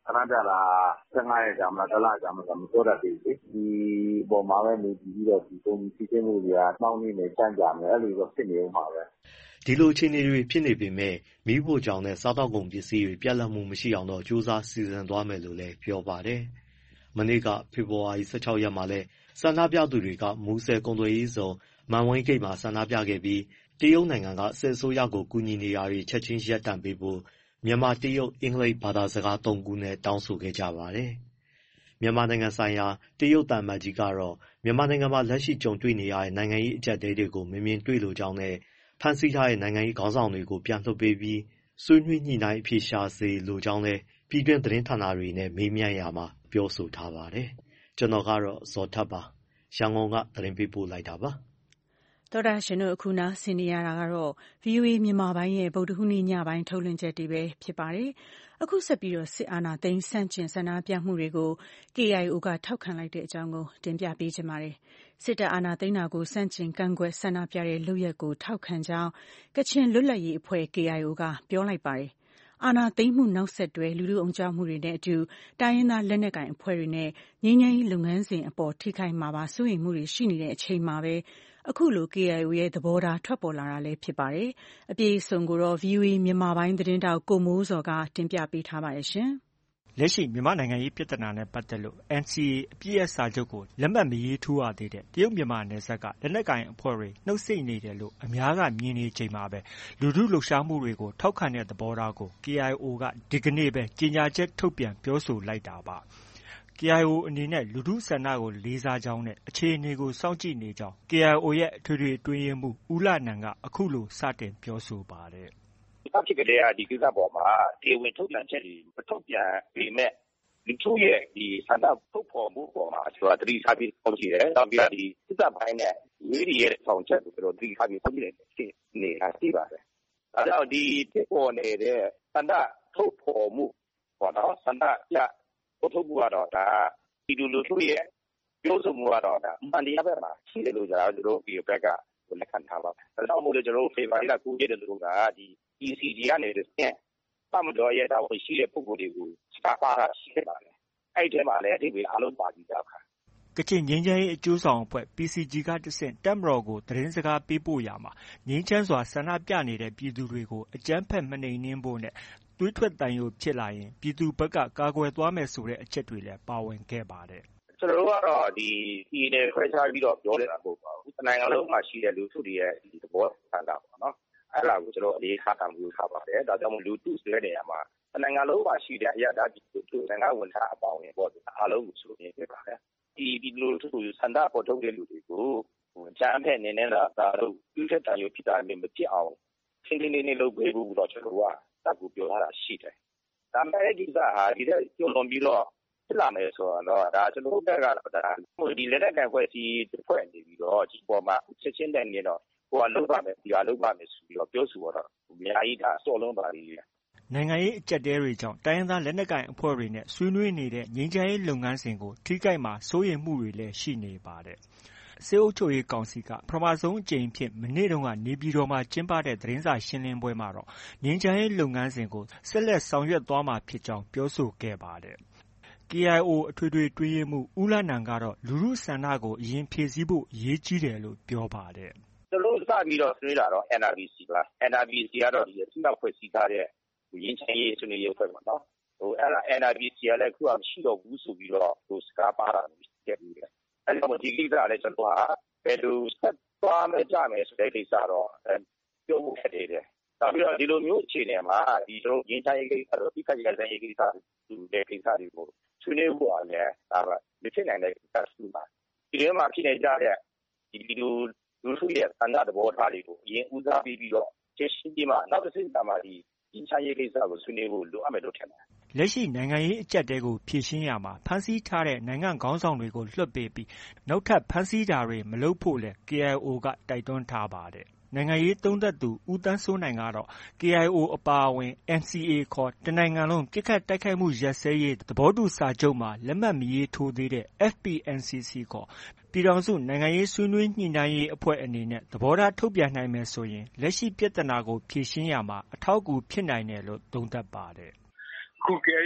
ဆန္ဒပြတာဆယ့်ငါးရက်ကြာမလားတစ်လကြာမလားမပြောတတ်သေးဘူးဒီပေါ်မှာပဲနေပြီးတော့ဒီပုံစံချင်းမှုတွေကနှောင်းနေနေစမ်းကြမယ်အဲ့လိုတော့ဖြစ်နေမှာပဲဒီလိုအခြေအနေတွေဖြစ်နေပေမဲ့မီးဖိုချောင်နဲ့စားတောက်ကုန်ပစ္စည်းတွေပြတ်လတ်မှုမရှိအောင်တော့စူးစမ်းစီစဉ်သွားမယ်လို့လည်းပြောပါတယ်။မနေ့ကဖေဖော်ဝါရီ၁၆ရက်မှာလည်းဆန္ဒပြသူတွေကမူဆယ်ကုန်သွယ်ရေးဇုံမန်ဝိန်းဂိတ်မှာဆန္ဒပြခဲ့ပြီးတရုတ်နိုင်ငံကစစ်အစိုးရကိုကူညီနေတာတွေချက်ချင်းရပ်တန့်ပေးဖို့မြန်မာတရုတ်အင်္ဂလိပ်ဘာသာစကားသုံးခုနဲ့တောင်းဆိုခဲ့ကြပါတယ်။မြန်မာနိုင်ငံဆိုင်ရာတရုတ်သံအမတ်ကြီးကတော့မြန်မာနိုင်ငံမှာလက်ရှိကြုံတွေ့နေရတဲ့နိုင်ငံရေးအကျပ်အတည်းတွေကိုမမြင်တွေ့လိုကြောင်းနဲ့ဖမ်းဆီးထားတဲ့နိုင်ငံရေးခေါင်းဆောင်တွေကိုပြန်လွှတ်ပေးပြီးဆွေးနွေးညှိနှိုင်းအဖြေရှာစေလိုကြောင်းလည်းပြည်တွင်းသတင်းဌာနတွေနဲ့မေးမြန်းရာမှာပြောဆိုထားပါတယ်။ကျွန်တော်ကတော့ဇော်ထက်ပါရန်ကုန်ကသတင်းပေးပို့လိုက်တာပါ။သောတာရှင်တို့အခုနားဆင်နေရတာကတော့ ဗွီအိုအေ မြန်မာပိုင်းရဲ့ဗုဒ္ဓဟူးနေ့ညပိုင်းထုတ်လွှင့်ချက်တွေပဲဖြစ်ပါတယ်။အခုဆက်ပြီးတော့စစ်အာဏာသိမ်းဆန့်ကျင်ဆန္ဒပြမှုတွေကို ကေအိုင်အို ကထောက်ခံလိုက်တဲ့အကြောင်းကိုတင်ပြပေးချင်ပါတယ်။စစ်တပ်အာဏာသိမ်းတာကိုဆန့်ကျင်ကန့်ကွက်ဆန္ဒပြတဲ့လုပ်ရပ်ကိုထောက်ခံကြောင်းကချင်လွတ်လပ်ရေးအဖွဲ့ ကေအိုင်အို ကပြောလိုက်ပါတယ်။အာဏာသိမ်းမှုနောက်ဆက်တွဲလူထုအုံကြွမှုတွေနဲ့အတူတိုင်းရင်းသားလက်နက်ကိုင်အဖွဲ့တွေနဲ့ငြိမ်းချမ်းရေးလုပ်ငန်းစဉ်အပေါ်ထိခိုက်မှာပါစိုးရိမ်မှုတွေရှိနေတဲ့အချိန်မှာပဲအခုလို ကေအိုင်အို ရဲ့သဘောထားထွက်ပေါ်လာတာလည်းဖြစ်ပါတယ်။အပြည့်အစုံကိုတော့ ဗွီအိုအေမြန်မာပိုင်းသတင်းထောက်ကိုမိုးဇော်ကတင်ပြပေးထားပါတယ်ရှင်။လက်ရှိမြန်မာနိုင်ငံရေးပြဿနာနဲ့ပတ်သက်လို့ အန်စီအေ အပစ်ရပ်စာချုပ်ကိုလက်မှတ်မရေးထိုးရသေးတဲ့တရုတ်မြန်မာနယ်စပ်ကလက်နက်ကိုင်အဖွဲ့တွေနှုတ်ဆိတ်နေတယ်လို့အများကမြင်နေချိန်မှာပဲလူထုလှုပ်ရှားမှုတွေကိုထောက်ခံတဲ့သဘောထားကို ကေအိုင်အို ကဒီကနေ့ပဲကြေညာချက်ထုတ်ပြန်ပြောဆိုလိုက်တာပါ။ကေအိုင်အို အနေနဲ့လူထုဆန္ဒကိုလေးစားကြောင်းနဲ့အခြေအနေကိုစောင့်ကြည့်နေကြောင်း ကေအိုင်အို ရဲ့အထွေထွေအတွင်းရေးမှူးဦးလနန်ကအခုလိုစတင်ပြောဆိုပါတယ်။စဖြစ်ကတည်းကဒီကိစ္စပေါ်မှာတရားဝင်ထုတ်ပြန်ချက်တွေမထုတ်ပြန်ပေမဲ့လူထုရဲ့ဒီဆန္ဒထုတ်ဖော်မှုပေါ်မှာကျွန်တော်သတိထားပြီးစောင့်ကြည့်တယ်။နောက်ပြီးတော့ဒီစစ်တပ်ပိုင်းနဲ့ရေးရတဲ့ဆောင်ချက်ကိုကျွန်တော်သတိထားပြီးစောင့်ကြည့်နေဖြစ်နေတာရှိပါတယ်။အဲဒါဒီဖြစ်ပေါ်နေတဲ့ဆန္ဒထုတ်ဖော်မှုပေါ့နော်ဆန္ဒပြထုတ်မှုကတော့ဒါဒီလူလူထုရဲ့ပြောဆိုမှုကတော့ဒါအမှန်တရားပဲမှာရှိတယ်လို့ကျွန်တော်တို့ဒီဘက်ကလက်ခံထားပါမယ်။ဒါကြောင့်မို့လို့ကျွန်တော်တို့ဖေဖော်ဝါရီလ၉ရက်တဲ့လူကဒီ အီ စီ ဂျီ ကနေတစ်ဆင့်ပတ်မတော်ရဲ့တာဝန်ရှိတဲ့ပုဂ္ဂိုလ်တွေကိုစကားပါတာရှိတယ်ပါလေ။အဲ့ဒီထဲမှာလည်းအဓိပ္ပာယ်အလုံးပါပြီးသားခါကချင်ငြိမ်းချမ်းရေးအကျိုးဆောင်အဖွဲ့ ပီ စီ ဂျီ ကတဆင့်တပ်မတော်ကိုသတင်းစကားပေးပို့ရာမှာငြိမ်းချမ်းစွာဆန္ဒပြနေတဲ့ပြည်သူတွေကိုအကြမ်းဖက်မနှိမ်နင်းဖို့နဲ့သွေးထွက်သံယိုဖြစ်လာရင်ပြည်သူဘက်ကကာကွယ်သွားမယ်ဆိုတဲ့အချက်တွေလည်းပါဝင်ခဲ့ပါတယ်။ကျွန်တော်တို့ကတော့ဒီဒီနဲ့ခွဲခြားပြီးတော့ပြောနေတာမဟုတ်ပါဘူး။နိုင်ငံလုံးမှာရှိတဲ့လူထုတွေရဲ့ဒီသဘောဆန္ဒပေါ့နော်။အဲ့ဒါကိုကျွန်တော်အလေးထားတာမျိုးထားပါတယ်။ဒါကြောင့်မို့လူထုဆိုတဲ့နေရာမှာနိုင်ငံလုံးမှာရှိတဲ့အရာဒါဒီလူနိုင်ငံဝန်ထမ်းအပေါင်းနဲ့ပေါ့အားလုံးကိုဆိုနေပြပါတယ်။ဒီဒီလူထုဆန္ဒပေါ်ထုတ်တဲ့လူတွေကိုကြမ်းဖက်နေနေတာဒါတို့သွေးထွက်သံယိုဖြစ်တာမျိုးမဖြစ်အောင်ရှင်းရှင်းလင်းလင်းလုပ်ပေးဖို့တော့ကျွန်တော်ကတပ်ကိုပြောထားတာရှိတယ်။ဒါပေမဲ့ဒီကဟာဒီတဲ့ကျွလွန်ပြီးတော့ဖြစ်လာမယ်ဆိုတော့ဒါကျွန်တော်တို့ကတော့ဒါဒီလက်နက်ကန်ခွဲစီဖွဲ့နေပြီးတော့ဒီပေါ်မှာချက်ချင်းတည်းနေတော့ဟိုကလုံးပါမယ်ဒီကလုံးပါမယ်ဆိုပြီးတော့ပြောဆိုတော့အများကြီးဒါစော်လုံးပါလိမ့်မယ်။နိုင်ငံရေးအကျပ်အတည်းတွေကြောင့်တိုင်းရင်းသားလက်နက်ကိုင်အဖွဲ့တွေနဲ့ဆွေးနွေးနေတဲ့ငြိမ်းချမ်းရေးလုပ်ငန်းစဉ်ကိုထိခိုက်မှာစိုးရိမ်မှုတွေလည်းရှိနေပါတယ်။စစ်အုပ်ချုပ်ရေးကောင်စီကပထမဆုံးအကြိမ်ဖြစ်မနေ့တုန်းကနေပြည်တော်မှာကျင်းပတဲ့သတင်းစာရှင်းလင်းပွဲမှာတော့ငြိမ်းချမ်းရေးလုပ်ငန်းစဉ်ကိုဆက်လက်ဆောင်ရွက်သွားမှာဖြစ်ကြောင်းပြောဆိုခဲ့ပါတယ်။ ကေအိုင်အို အထွေထွေအတွင်းရေးမှူးဦးလနန်ကတော့လူထုဆန္ဒကိုအရင်ဖြည့်ဆည်းဖို့အရေးကြီးတယ်လို့ပြောပါတယ်။ကျွန်တော်တို့စပြီးတော့ဆွေးတာတော့ အန် အာർ ပီ စီ ပါ။ အန် အာ် ပီ စီ ကတော့ဒီအစိုးရဖွဲ့စည်းထားတဲ့ငြိမ်းချမ်းရေးဆွေးနွေးရေးအဖွဲ့ပေါ့နော်။ဟိုအဲ့ဒါ အန် အာ် ပီ စီ ကလည်းအခုကမရှိတော့ဘူးဆိုပြီးတော့ဟိုစကားပါတာမျိုးဖြစ်ပြီးတယ်။အဲ့တော့ဒီကိစ္စလည်းကျွန်တော်ကဘယ်လိုဆက်သွားမယ်ကြမယ်ဆိုတဲ့ကိစ္စတော့ပြောဖို့ဖြစ်နေတယ်။နောက်ပြီးတော့ဒီလိုမျိုးအခြေအနေမှာဒီတို့ငြိမ်းချမ်းရေးကိစ္စတော့ဒီခက်ရတဲ့ကိစ္စတွေဒီကိစ္စတွေကိုဆွေးနွေးဖို့ကလည်းဒါကမဖြစ်နိုင်တဲ့ကိစ္စရှိပါဒီထဲမှာဖြစ်နေကြတဲ့ဒီလိုလူထုရဲ့ဆန္ဒသဘောထားတွေကိုအရင်ဦးစားပေးပြီးတော့ချက်ရှင်းပြီးမှနောက်တစ်ဆင့်ကမှဒီငြိမ်းချမ်းရေးကိစ္စကိုဆွေးနွေးဖို့လိုအပ်မယ်လို့ထင်တယ်လက်ရှိနိုင်ငံရေးအကျပ်အတည်းကိုဖြေရှင်းရာမှာဖမ်းဆီးထားတဲ့နိုင်ငံခေါင်းဆောင်တွေကိုလွှတ်ပေးပြီးနောက်ထပ်ဖမ်းဆီးတာတွေမလုပ်ဖို့လည်း ကေအိုင်အို ကတိုက်တွန်းထားပါတယ်။နိုင်ငံရေးသုံးသပ်သူဦးသန်းစိုးနိုင်ကတော့ ကေအိုင်အို အပါအဝင် အန် စီ အေ ခေါ်တစ်နိုင်ငံလုံးပစ်ခတ်တိုက်ခိုက်မှုရပ်စဲရေးသဘောတူစာချုပ်မှာလက်မှတ်မရေးထိုးသေးတဲ့ အက်ဖ် ပီ အန် စီ စီ ခေါ်ပြည်ထောင်စုနိုင်ငံရေးဆွေးနွေးညှိနှိုင်းရေးအဖွဲ့အနေနဲ့သဘောထားထုတ်ပြန်နိုင်မယ်ဆိုရင်လက်ရှိပြဿနာကိုဖြေရှင်းရာမှာအထောက်အကူဖြစ်နိုင်တယ်လို့သုံးသပ်ပါတယ်။အခု ကေအိုင်အေ က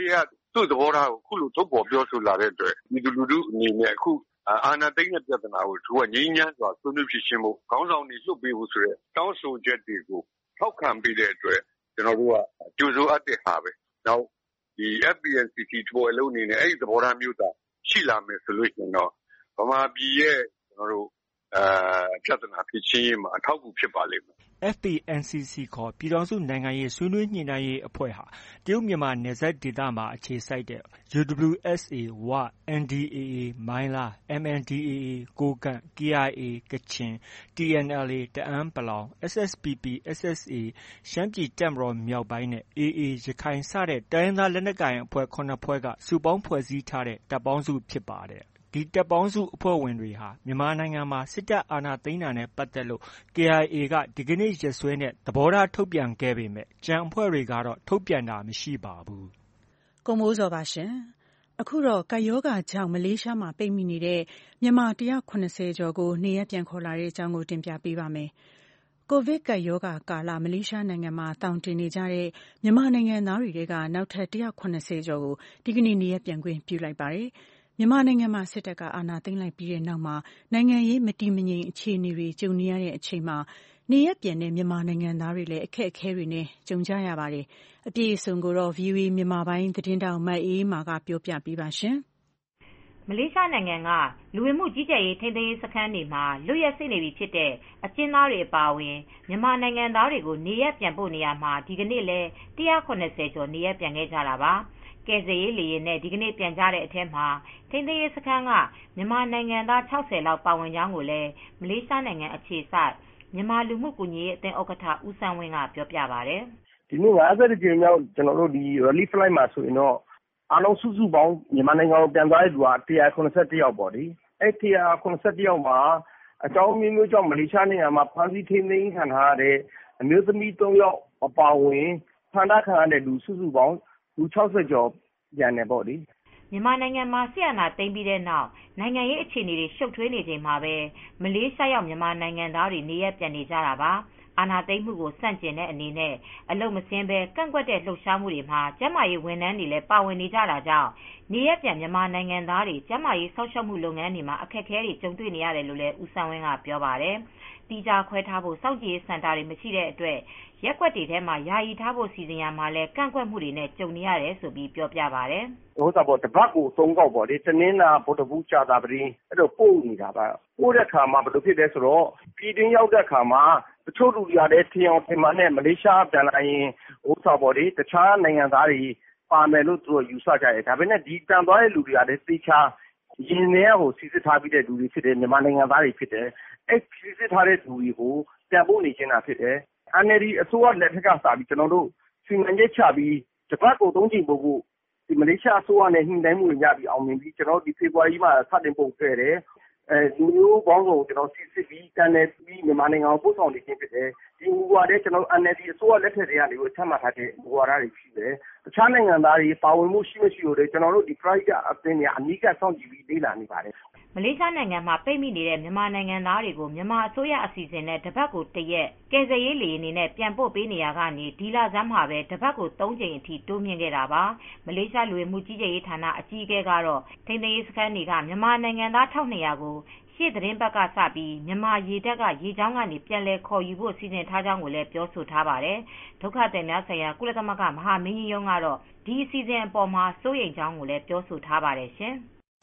သူ့သဘောထားကိုအခုလိုထုတ်ပေါ်ပြောဆိုလာတဲ့အတွက်ဒီလူလူအနေနဲ့အခုအာဏာသိမ်းတဲ့ပြဿနာကိုသူကငြိမ်းချမ်းစွာဆွေးနွေးဖြစ်ရှင်းဖို့ခေါင်းဆောင်တွေလွှတ်ပေးဖို့ဆိုတဲ့တောင်းဆိုချက်တွေကိုထောက်ခံပေးတဲ့အတွက်ကျွန်တော်တို့ကကြိုးစိုးအပ်တဲ့ဟာပဲနောက်ဒီ F P N C C တို့အလုံးအနေနဲ့အဲ့ဒီသဘောထားမျိုးသာရှိလာမယ်ဆိုလို့ရှိရင်တော့ဗမာပြည်ရဲ့ကျွန်တော်တို့အဲပြဿနာဖြစ်ချင်းမှာအထောက်အကူဖြစ်ပါလိမ့်မယ် F P N C C ခေါ်ပြည်ထောင်စုနိုင်ငံရေးဆွေးနွေးညှိနှိုင်းရေးအဖွဲ့ဟာတရုတ်မြန်မာနယ်စပ်ဒေသမှာအခြေစိုက်တဲ့ U W S A ဝ N D A A မိုင်းလား M N D A A ကိုးကန့် K I A ကချင် T N L A တအန်း S S P P S S A ရှမ်းပြည်တပ်မတော်မြောက်ပိုင်းနဲ့ A A ရခိုင်စတဲ့တိုင်းရင်းသားလက်နက်ကိုင်အဖွဲ့ခုနှစ်ဖွဲ့ကစုပေါင်းဖွဲ့စည်းထားတဲ့တပ်ပေါင်းစုဖြစ်ပါတယ်ဒီတပ်ပေါင်းစုအဖွဲ့ဝင်တွေဟာမြန်မာနိုင်ငံမှာစစ်တပ်အာဏာသိမ်းတာနဲ့ပတ်သက်လို့ K I A ကဒီကနေ့ရက်စွဲနဲ့သဘောထားထုတ်ပြန်ခဲ့ပေမဲ့ကျန်အဖွဲ့တွေကတော့ထုတ်ပြန်တာမရှိပါဘူး။ကိုမိုးစောပါရှင်။အခုတော့ကပ်ရောဂါကြောင့်မလေးရှားမှာပိတ်မိနေတဲ့မြန်မာ၁၇၀ကျော်ကိုနေရပ်ပြန်ခေါ်လာတဲ့အကြောင်းကိုတင်ပြပေးပါမယ်။ကိုဗစ်ကပ်ရောဂါကာလမလေးရှားနိုင်ငံမှာတောင်တင်နေကြတဲ့မြန်မာနိုင်ငံသားတွေထဲကနောက်ထပ်၁၇၀ကျော်ကိုဒီကနေ့နေရပ်ပြန်ခွင့်ပြုလိုက်ပါတယ်။မြန်မာနိုင်ငံမှာစစ်တပ်ကအာဏာသိမ်းလိုက်ပြီးတဲ့နောက်မှာနိုင်ငံရေးမတည်မငြိမ်အခြေအနေတွေကြုံနေရတဲ့အချိန်မှာနေရပ်ပြန်တဲ့မြန်မာနိုင်ငံသားတွေလည်းအခက်အခဲတွေနဲ့ကြုံကြရပါတယ်။အပြည့်အစုံကိုတော့ ဗွီအိုအေ မြန်မာပိုင်းသတင်းထောက်မအေးအေးမာကပြောပြပေးပါရှင်။မလေးရှားနိုင်ငံကလူဝင်မှုကြီးကြပ်ရေးထိန်းသိမ်းရေးစခန်းတွေမှာလွတ်ရက်စေ့နေပြီဖြစ်တဲ့အကျဉ်းသားတွေအပါအဝင်မြန်မာနိုင်ငံသားတွေကိုနေရပ်ပြန်ပို့နေရမှာဒီကနေ့လဲ၁၇၀ကျော်နေရပ်ပြန်ခဲ့ကြတာပါ။ကယ်ဆယ်ရေးလေယာဉ်နဲ့ဒီကနေ့ပြန်ကြတဲ့အထက်မှာထိန်းသိမ်းရေးစခန်းကမြန်မာနိုင်ငံသား၆၀လောက်ပါဝင်ကြောင်းကိုလည်းမလေးရှားနိုင်ငံအခြေစိုက်မြန်မာလူမှုကူညီရေးအသင်းဥက္ကဋ္ဌဦးစန်းဝင်းကပြောပြပါတယ်။ဒီနေ့၅၁ကြိမ်မြောက်ကျွန်တော်တို့ဒီ relief flight မှာဆိုရင်တော့အားလုံးစုစုပေါင်းမြန်မာနိုင်ငံကိုပြန်သွားတဲ့လူက၁၇၁ယောက်ပေါ့လေ။အဲ့၁၇၁ယောက်မှာအကြောင်းမျိုးမျိုးကြောင့်မလေးရှားနိုင်ငံမှာဖမ်းဆီးထိန်းသိမ်းခံထားရတဲ့အမျိုးသမီး၃ယောက်အပါအဝင်ဖမ်းထားခံရတဲ့လူစုစုပေါင်းလူ၆၀ကျော်ပြန်တယ်ပေါ့လေမြန်မာနိုင်ငံမှာဆီယနာသိမ်းပြီးတဲ့နောက်နိုင်ငံရေးအခြေအနေတွေရှုပ်ထွေးနေချိန်မှာပဲမလေးရှားရောက်မြန်မာနိုင်ငံသားတွေနေရပ်ပြန်နေကြတာပါအာဏာသိမ်းမှုကိုစန့်ကျင်တဲ့အနေနဲ့အလုံမစင်းပဲကန့်ကွက်တဲ့လှုပ်ရှားမှုတွေမှာကျန်းမာရေးဝန်ထမ်းတွေလည်းပါဝင်နေကြတာကြောင့်နေရပ်ပြန်မြန်မာနိုင်ငံသားတွေကျန်းမာရေးစောင့်ရှောက်မှုလုပ်ငန်းတွေမှာအခက်အခဲတွေကြုံတွေ့နေရတယ်လို့လည်းဦးစန်းဝင်းကပြောပါတယ်တီးခြားခွဲထားဖို့စောင့်ကြည့်ရေးစင်တာတွေမရှိတဲ့အတွက်ရက်ကွက်တွေထဲမှာယာယီထားဖို့စီစဉ်ရမှာလဲကန့်ကွက်မှုတွေနဲ့ကြုံနေရတယ်ဆိုပြီးပြောပြပါတယ်ဟိုသာပေါ့တပတ်ကိုသုံးခေါက်ပေါ့လေတနင်္လာဗုဒ္ဓဘူးကြာတာပရင်အဲ့တော့ပို့နေတာပါပို့တဲ့ခါမှာဘယ်လိုဖြစ်လဲဆိုတော့ပြည်တွင်းရောက်တဲ့ခါမှာတချို့လူတွေကလည်းထင်အောင်ထင်မှန်နဲ့မလေးရှားပြန်လာရင်ဟိုသာပေါ့လေတခြားနိုင်ငံသားတွေပါမယ်လို့သူတို့ယူဆကြတယ်ဒါပေမဲ့ဒီတန်သွားတဲ့လူတွေကလည်းသိချာရင်းနေရကိုစီစစ်ထားပြီးတဲ့လူတွေဖြစ်တယ်မြန်မာနိုင်ငံသားတွေဖြစ်တယ်အဲ့စီစစ်ထားတဲ့လူတွေကိုပြန်ပို့နေခြင်းတာဖြစ်တယ်N L D အစိုးရလက်ထက်ကစပြီးကျွန်တော်တို့စီမံချက်ချပြီးတပတ်ကိုသုံးချိန်ပို့ဖို့ဒီမလေးရှားအစိုးရနဲ့ညှိနှိုင်းမှုတွေရပြီးအောင်မြင်ပြီးကျွန်တော်ဒီဖေဖော်ဝါရီမှာစတင်ပုံခဲ့တယ်အဲလူမျိုးပေါင်းစုံကျွန်တော်စီစစ်ပြီးတန်တယ်ပြီးမြန်မာနိုင်ငံကိုပို့ဆောင်နေခြင်းဖြစ်တယ်ဒီမူဝါဒကျွန်တော် N L D အစိုးရလက်ထက်တွေကနေကိုချမှတ်ထားတဲ့မူဝါဒတွေရှိတယ်တခြားနိုင်ငံသားတွေပါဝင်မှုရှိမရှိကိုလည်းကျွန်တော်တို့ဒီ private အသင်းတွေအနီးကပ်စောင့်ကြည့်ပြီးလေ့လာနေပါတယ်မလေးရှားနိုင်ငံမှာပိတ်မိနေတဲ့မြန်မာနိုင်ငံသားတွေကိုမြန်မာအစိုးရအစီအစဉ်နဲ့တပတ်ကိုတစ်ရက်ကယ်ဆယ်ရေးလေယာဉ်နဲ့ပြန်ပို့ပေးနေရကနေဒီလဆန်းမှာပဲတပတ်ကိုသုံးကြိမ်အထိတိုးမြင့်ခဲ့တာပါမလေးရှားလူဝင်မှုကြီးကြပ်ရေးဌာနအကြီးအကဲကတော့ထိန်းသိမ်းရေးစခန်းတွေကမြန်မာနိုင်ငံသား၁၂၀၀ကိုရှေ့သတင်းဘက်ကစပြီးမြန်မာရေတပ်ကရေကြောင်းကနေပြန်လည်ခေါ်ယူဖို့စီစဉ်ထားကြောင်းကိုလည်းပြောဆိုထားပါတယ်ဒုက္ခသည်များဆိုင်ရာကုလသမဂ္ဂမဟာမင်းကြီးရုံးကတော့ဒီအစီအစဉ်အပေါ်မှာစိုးရိမ်ကြောင်းကိုလည်းပြောဆိုထားပါတယ်ရှင်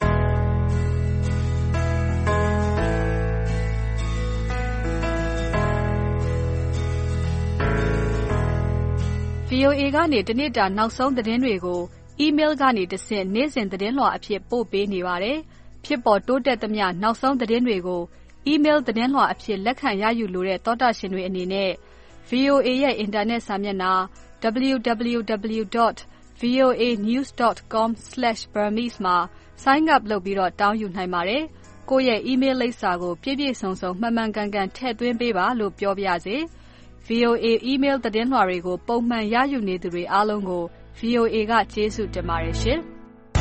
ဗွီအိုအေ ကနေတနေ့တာနောက်ဆုံးသတင်းတွေကိုအီးမေးလ်ကနေတဆင့်နေ့စဉ်သတင်းလွှာအဖြစ်ပို့ပေးနေပါတယ်။ဖြစ်ပေါ်တိုးတက်သမျှနောက်ဆုံးသတင်းတွေကိုအီးမေးလ်သတင်းလွှာအဖြစ်လက်ခံရယူလိုတဲ့သောတာရှင်တွေအနေနဲ့ ဗွီအိုအေ ရဲ့အင်တာနက်စာမျက်နှာ double-u double-u double-u dot voa news dot com slash burmese မှာ sign up လုပ်ပြီးတော့တောင်းယူနိုင်ပါတယ်။ကိုယ့်ရဲ့အီးမေးလ်လိပ်စာကိုပြည့်ပြည့်စုံစုံမှန်မှန်ကန်ကန်ထည့်သွင်းပေးပါလို့ပြောပြရစေ။ဗွီအိုအေ email သတင်းလွှာတွေကိုပုံမှန်ရယူနေသူတွေအားလုံးကို ဗွီအိုအေ ကကျေးဇူးတင်ပါတယ်ရှင်။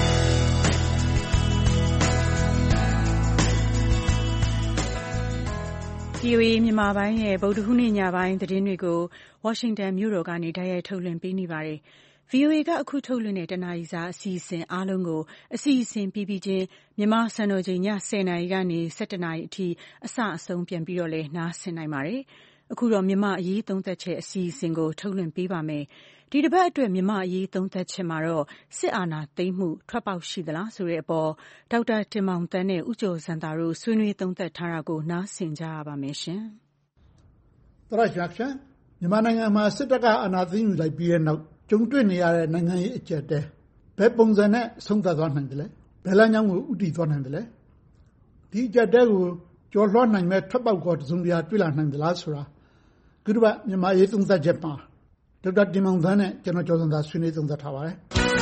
ဗွီအိုအေမြန်မာပိုင်းရဲ့ဗုဒ္ဓဟူးနေ့ညပိုင်းသတင်းတွေကိုဝါရှင်တန်မြို့တော်ကနေတိုက်ရိုက်ထုတ်လွှင့်ပေးနေပါတယ်။ဗွီအိုအေကအခုထုတ်လွှင့်တဲ့တနာရီစာအစီအစဉ်အားလုံးကိုအစီအစဉ်ပြီးပြီးချင်းမြန်မာစံတော်ချိန်ညဆယ်နာရီကနေဆယ့်တစ်နာရီအထိအစအဆုံးပြန်ပြီးတော့လည်းနားဆင်နိုင်ပါတယ်။အခုတော့မြန်မာအရေးသုံးသပ်ချက်အစီအစဉ်ကိုထုတ်လွှင့်ပေးပါမယ်။ဒီတစ်ပတ်အတွက်မြန်မာအရေးသုံးသပ်ချက်မှာတော့စစ်အာဏာသိမ်းမှုထွက်ပေါက်ရှိသလားဆိုတဲ့အပေါ်ဒေါက်တာတင်မောင်သန်းနဲ့ဦးကျော်စံသာတို့ဆွေးနွေးသုံးသပ်ထားတာကိုနားဆင်ကြရပါမယ်ရှင်။တရရှာချန်မြန်မာနိုင်ငံမှာစစ်တပ်ကအာဏာသိမ်းယူလိုက်ပြီးတဲ့နောက်ကြုံတွေ့နေရတဲ့နိုင်ငံရေးအကျပ်တဲဘယ်ပုံစံနဲ့ဆုံးသက်သွားနိုင်တယ်လဲဘယ်လမ်းကြောင်းကိုဥတည်သွားနိုင်တယ်လဲဒီအကျပ်တဲကိုကျော်လွှားနိုင်မဲ့ထွက်ပေါက်ကောတစုံတရာတွေ့လာနိုင်သလားဆိုတာခုတစ်ပတ်မြန်မာရေးသုံးသပ်ချက်မှာဒေါက်တာတင်မောင်သန်းနဲ့ကျွန်တော်ကျော်စံသာဆွေးနွေးသုံးသပ်ထားပါတယ်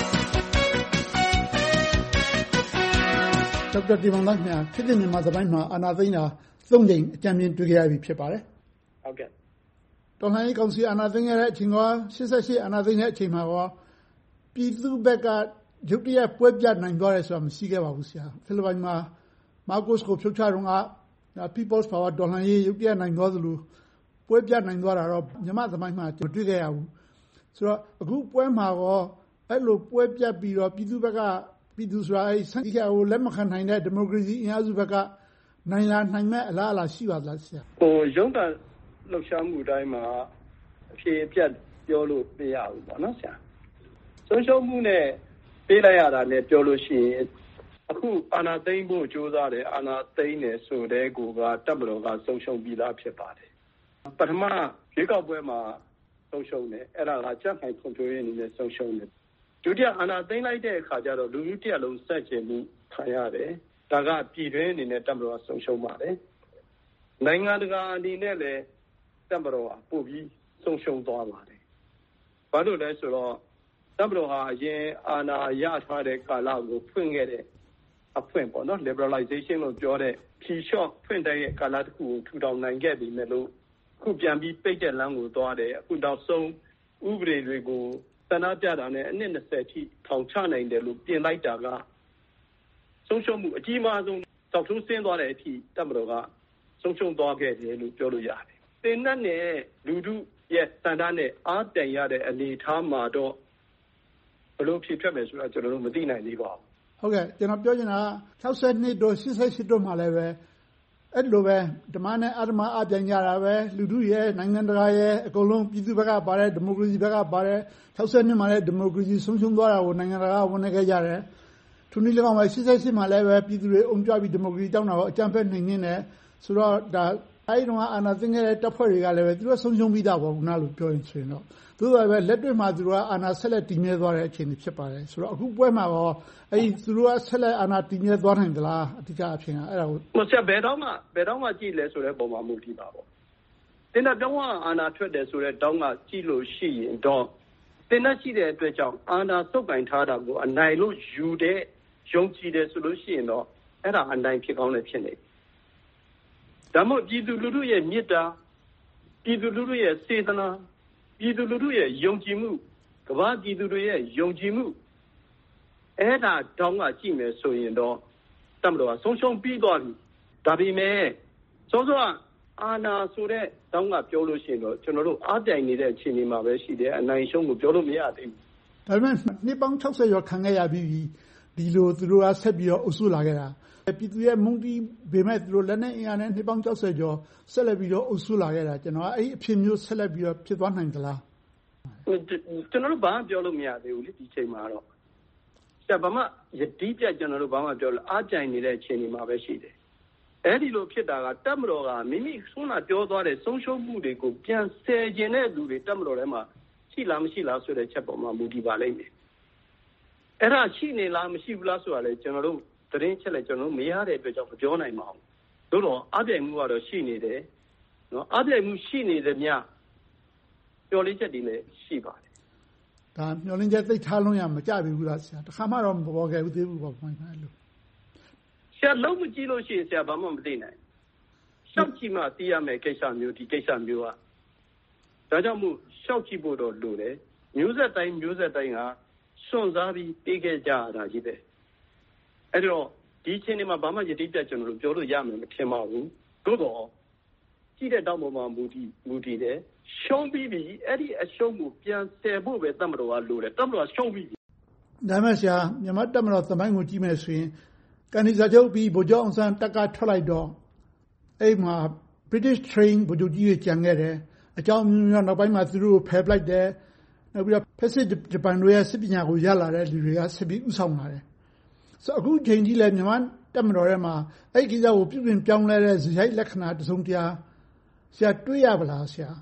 ဒေါက်တာတင်မောင်သန်းခင်ဗျာဖြစ်တဲ့မြန်မာသမိုင်းမှာအာဏာသိမ်းတာသုံးကြိမ်အကြံဉာဏ်တွေ့ကြရပြီဖြစ်ပါတယ်ဟုတ်ကဲ့တော်လှန်ရေးကောင်စီအာဏာသိမ်းရတဲ့အချိန်ကရှစ်ဆယ့်ရှစ်အာဏာသိမ်းတဲ့အချိန်မှာကပြည်သူ့ဘက်ကရုတ်တရက်ပွဲပြနိုင်သွားတယ်ဆိုတာမရှိခဲ့ပါဘူးဆရာဖိလစ်ပိုင်မှာမာကိုစ်ကိုဖြုတ်ချတော့က People's Power တော်လှန်ရေးရုတ်တရက်နိုင်သွားသလိုပွဲပြနိုင်သွားတာတော့မြန်မာသမိုင်းမှာမတွေ့ခဲ့ရဘူးဆိုတော့အခုပွဲမှာတော့အဲ့လိုပွဲပြပြီးတော့ပြည်သူ့ဘက်ကပြည်သူဆိုတာအဲ့ဆန့်ကျင်ကိုလက်မခံနိုင်တဲ့ဒီမိုကရေစီအင်အားစုဘက်ကနိုင်လာနိုင်မဲ့အလားအလာရှိပါသလားဆရာဟိုရုံးကန်လှုပ်ရှားမှုတိုင်းမှာအဖြေအပြတ်ပြောလို့မရဘူးပေါ့နော်ဆရာဆုံးရှုံးမှုနဲ့ပေးလိုက်ရတာနဲ့ပြောလို့ရှိရင်အခုအာဏာသိမ်းဖို့ကြိုးစားတယ်အာဏာသိမ်းတယ်ဆိုတဲ့ကိုကတပ်မတော်ကဆုံးရှုံးပြီးသားဖြစ်ပါတယ်ပထမရွေးကောက်ပွဲမှာဆုံးရှုံးတယ်အဲ့ဒါကကြက်ခိုင်ဖွံ့ဖြိုးရေးအနေနဲ့ဆုံးရှုံးတယ်ဒုတိယအာဏာသိမ်းလိုက်တဲ့အခါကျတော့လူမျိုးတစ်လုံးစက်ချင်မှုခံရတယ်ဒါကပြည်တွင်းအနေနဲ့တပ်မတော်ကဆုံးရှုံးပါတယ်နိုင်ငံတကာအနေနဲ့လည်းတပ်မတော်ကပို့ပြီးဆုံးရှုံးသွားပါတယ်ဘာလို့လဲဆိုတော့တပ်မတော်ဟာအရင်အာဏာရထားတဲ့ကာလကိုဖွင့်ခဲ့တဲ့အဖွင့်ပေါ့နော် liberalization လို့ပြောတဲ့ဖြီလျှော့ဖွင့်တဲ့ကာလတစ်ခုကိုထူထောင်နိုင်ခဲ့ပြီမဲ့လို့အခုပြန်ပြီးပိတ်တဲ့လမ်းကိုသွားတယ်အခုနောက်ဆုံးဥပဒေတွေကိုသနာပြတာနဲ့အနှစ်၂၀ထိထောင်ချနိုင်တယ်လို့ပြင်လိုက်တာကဆုံးရှုံးမှုအကြီးမားဆုံးတောက်ထိုးဆင်းသွားတဲ့အထိတပ်မတော်ကဆုံးရှုံးသွားခဲ့တယ်လို့ပြောလို့ရတယ်သင်္နတ်နဲ့လူထုရဲ့စံတန်းနဲ့အားတန်ရတဲ့အနေအထားမှာတော့ဘလို့ဖြစ်ထွက်မယ်ဆိုတာကျွန်တော်တို့မသိနိုင်သေးပါဘူးဟုတ်ကဲ့ကျွန်တော်ပြောချင်တာက၆၂တို့၈၈တို့မှလည်းပဲအဲ့လိုပဲဓမ္မနဲ့အဓမ္မအပြိုင်ကြတာပဲလူထုရဲ့နိုင်ငံတကာရဲ့အကုန်လုံးပြည်သူဘက်ကပါတယ်ဒီမိုကရေစီဘက်ကပါတယ်၆၂မှာလည်းဒီမိုကရေစီဆုံးရှုံးသွားတာကိုနိုင်ငံတကာကဝန်နေခဲ့ကြတယ်သူနည်းလည်းကောင်းပဲ၈၈မှာလည်းပဲပြည်သူတွေအုံကြွပြီးဒီမိုကရေစီတောင်းတာကိုအကြံဖက်နေနေတယ်ဆိုတော့ဒါအဲ့ဒီတော့အာဏာသိမ်းခဲ့တဲ့တပ်ဖွဲ့တွေကလည်းပဲသူတို့ဆုံးရှုံးပြီးသားပေါ့ခုနလိုပြောရင်ဆိုရင်တော့သို့တော်ပဲလက်တွေ့မှာသူတို့ကအာဏာဆက်လက်တည်မြဲသွားတဲ့အခြေအနေဖြစ်ပါတယ်ဆိုတော့အခုပွဲမှာရောအဲ့ဒီသူတို့ကဆက်လက်အာဏာတည်မြဲသွားနိုင်သလားအဓိကအဖြစ်ကအဲ့ဒါကိုမဆက်ဘယ်တော့မှဘယ်တော့မှကြည့်လဲဆိုတဲ့ပုံမှာမူတည်ပါပေါ့တင်းတဲ့တောင်းကအာဏာထွက်တယ်ဆိုတဲ့တောင်းကကြည့်လို့ရှိရင်တော့တင်းတဲ့ရှိတဲ့အတွက်ကြောင့်အာဏာစုပ်ကင်ထားတာကိုအနိုင်လို့ယူတဲ့ယုံကြည်တယ်ဆိုလို့ရှိရင်တော့အဲ့ဒါအနိုင်ဖြစ်ကောင်းလည်းဖြစ်နေဒါမှမဟုတ်ပြည်သူလူထုရဲ့မေတ္တာပြည်သူလူထုရဲ့စေတနာပြည်သူလူထုရဲ့ယုံကြည်မှုကမ္ဘာပြည်သူတွေရဲ့ယုံကြည်မှုအဲ့ဒါတောင်းကကြည့်မယ်ဆိုရင်တော့တမတော်ကဆုံးရှုံးပြီးသွားပြီဒါပေမဲ့စောစောအာနာဆိုတဲ့တောင်းကပြောလို့ရှိရင်တော့ကျွန်တော်တို့အားတိုင်နေတဲ့အခြေအနေမှာပဲရှိတယ်အနိုင်ရှုံးကိုပြောလို့မရသေးဘူးဒါပေမဲ့နှစ်ပေါင်း၆၀ကျော်ခံခဲ့ရပြီးဒီလိုသူတို့ကဆက်ပြီးတော့အုပ်စုလာခဲ့တာပြည်သူရဲ့မုန်းတီးပေမဲ့သူတို့လက်နဲ့အင်အားနဲ့နှစ်ပေါင်း၆၀ကျော်ဆက်လက်ပြီးတော့အုပ်စုလာခဲ့တာကျွန်တော်အဲ့ဒီအဖြစ်မျိုးဆက်လက်ပြီးတော့ဖြစ်သွားနိုင်သလားကျွန်တော်တို့ဘာမှပြောလို့မရသေးဘူးလေဒီချိန်မှာတော့ဆက်ဘာမှယတိပြကျွန်တော်တို့ဘာမှပြောလို့အားကြိုင်နေတဲ့အခြေအနေမှာပဲရှိတယ်အဲ့ဒီလိုဖြစ်တာကတပ်မတော်ကမိမိဆုံးလာပြောသွားတဲ့ဆုံးရှုံးမှုတွေကိုပြန်ဆယ်ကျင်တဲ့လူတွေတပ်မတော်ထဲမှာရှိလားမရှိလားဆိုတဲ့ချက်ပေါ်မှာမူတည်ပါလိမ့်မယ်အဲ့ဒါရှိနေလားမရှိဘူးလားဆိုတာလေကျွန်တော်တို့တရင်ချက်လဲကျွန်တော်တို့မရတဲ့အတွက်ကြောင့်မပြောနိုင်ပါဘူးသို့တော့အပြိုင်မှုကတော့ရှိနေတယ်နော်အပြိုင်မှုရှိနေတယ်မြပြောလေးချက်တွေလည်းရှိပါတယ်ဒါမျောလင်းချက်သိထားလုံးရမကြပြီဘူးလားဆရာတခါမှတော့မပေါ်ခဲ့ဘူးသေးဘူးပေါ့မှန်တယ်လို့ဆရာလုံးမကြည့်လို့ရှိရင်ဆရာဘာမှမသိနိုင်ရှောက်ကြည့်မှသိရမယ်ကိစ္စမျိုးဒီကိစ္စမျိုးကဒါကြောင့်မို့ရှောက်ကြည့်ဖို့တော့လိုတယ်မျိုးဆက်တိုင်းမျိုးဆက်တိုင်းကစွန့်စားပြီးပေးခဲ့ကြရတာကြီးပဲအဲ့တော့ဒီအချိန်မှာဘာမှယတိပြတ်ကျွန်တော်တို့ပြောလို့ရမယ်မထင်ပါဘူးသို့တော့ကြည့်တဲ့တောက်ပေါ်မှာမူတည်မူတည်တယ်ရှုံးပြီးပြီအဲ့ဒီအရှုံးကိုပြန်ဆယ်ဖို့ပဲတပ်မတော်ကလိုတယ်တပ်မတော်ကရှုံးပြီးပြီဒါမှဆရာမြန်မာတပ်မတော်သမိုင်းကိုကြည့်မယ်ဆိုရင်ကန်ဒီစာချုပ်ပြီးဗိုလ်ချုပ်အောင်ဆန်းတက်ကထွက်လိုက်တော့အဲ့မှာ British train ဗိုလ်ချုပ်ကြီးတွေကြံခဲ့တယ်အကြောင်းမျိုးမျိုးနောက်ပိုင်းမှာသူတို့ကိုဖယ်ပလိုက်တယ်နောက်ပြီးတော့ဖက်စစ်ဂျပန်တို့ရဲ့စစ်ပညာကိုရလာတဲ့လူတွေကဆက်ပြီးဥဆောင်လာတယ်ဆိုတော့အခုချိန်ကြီးလဲမြန်မာတပ်မတော်ထဲမှာအဲ့ဒီကိစ္စကိုပြုပြင်ပြောင်းလဲတဲ့ဇယိုက်လက္ခဏာတစုံတရာဆရာတွေ့ရပါလားဆရာ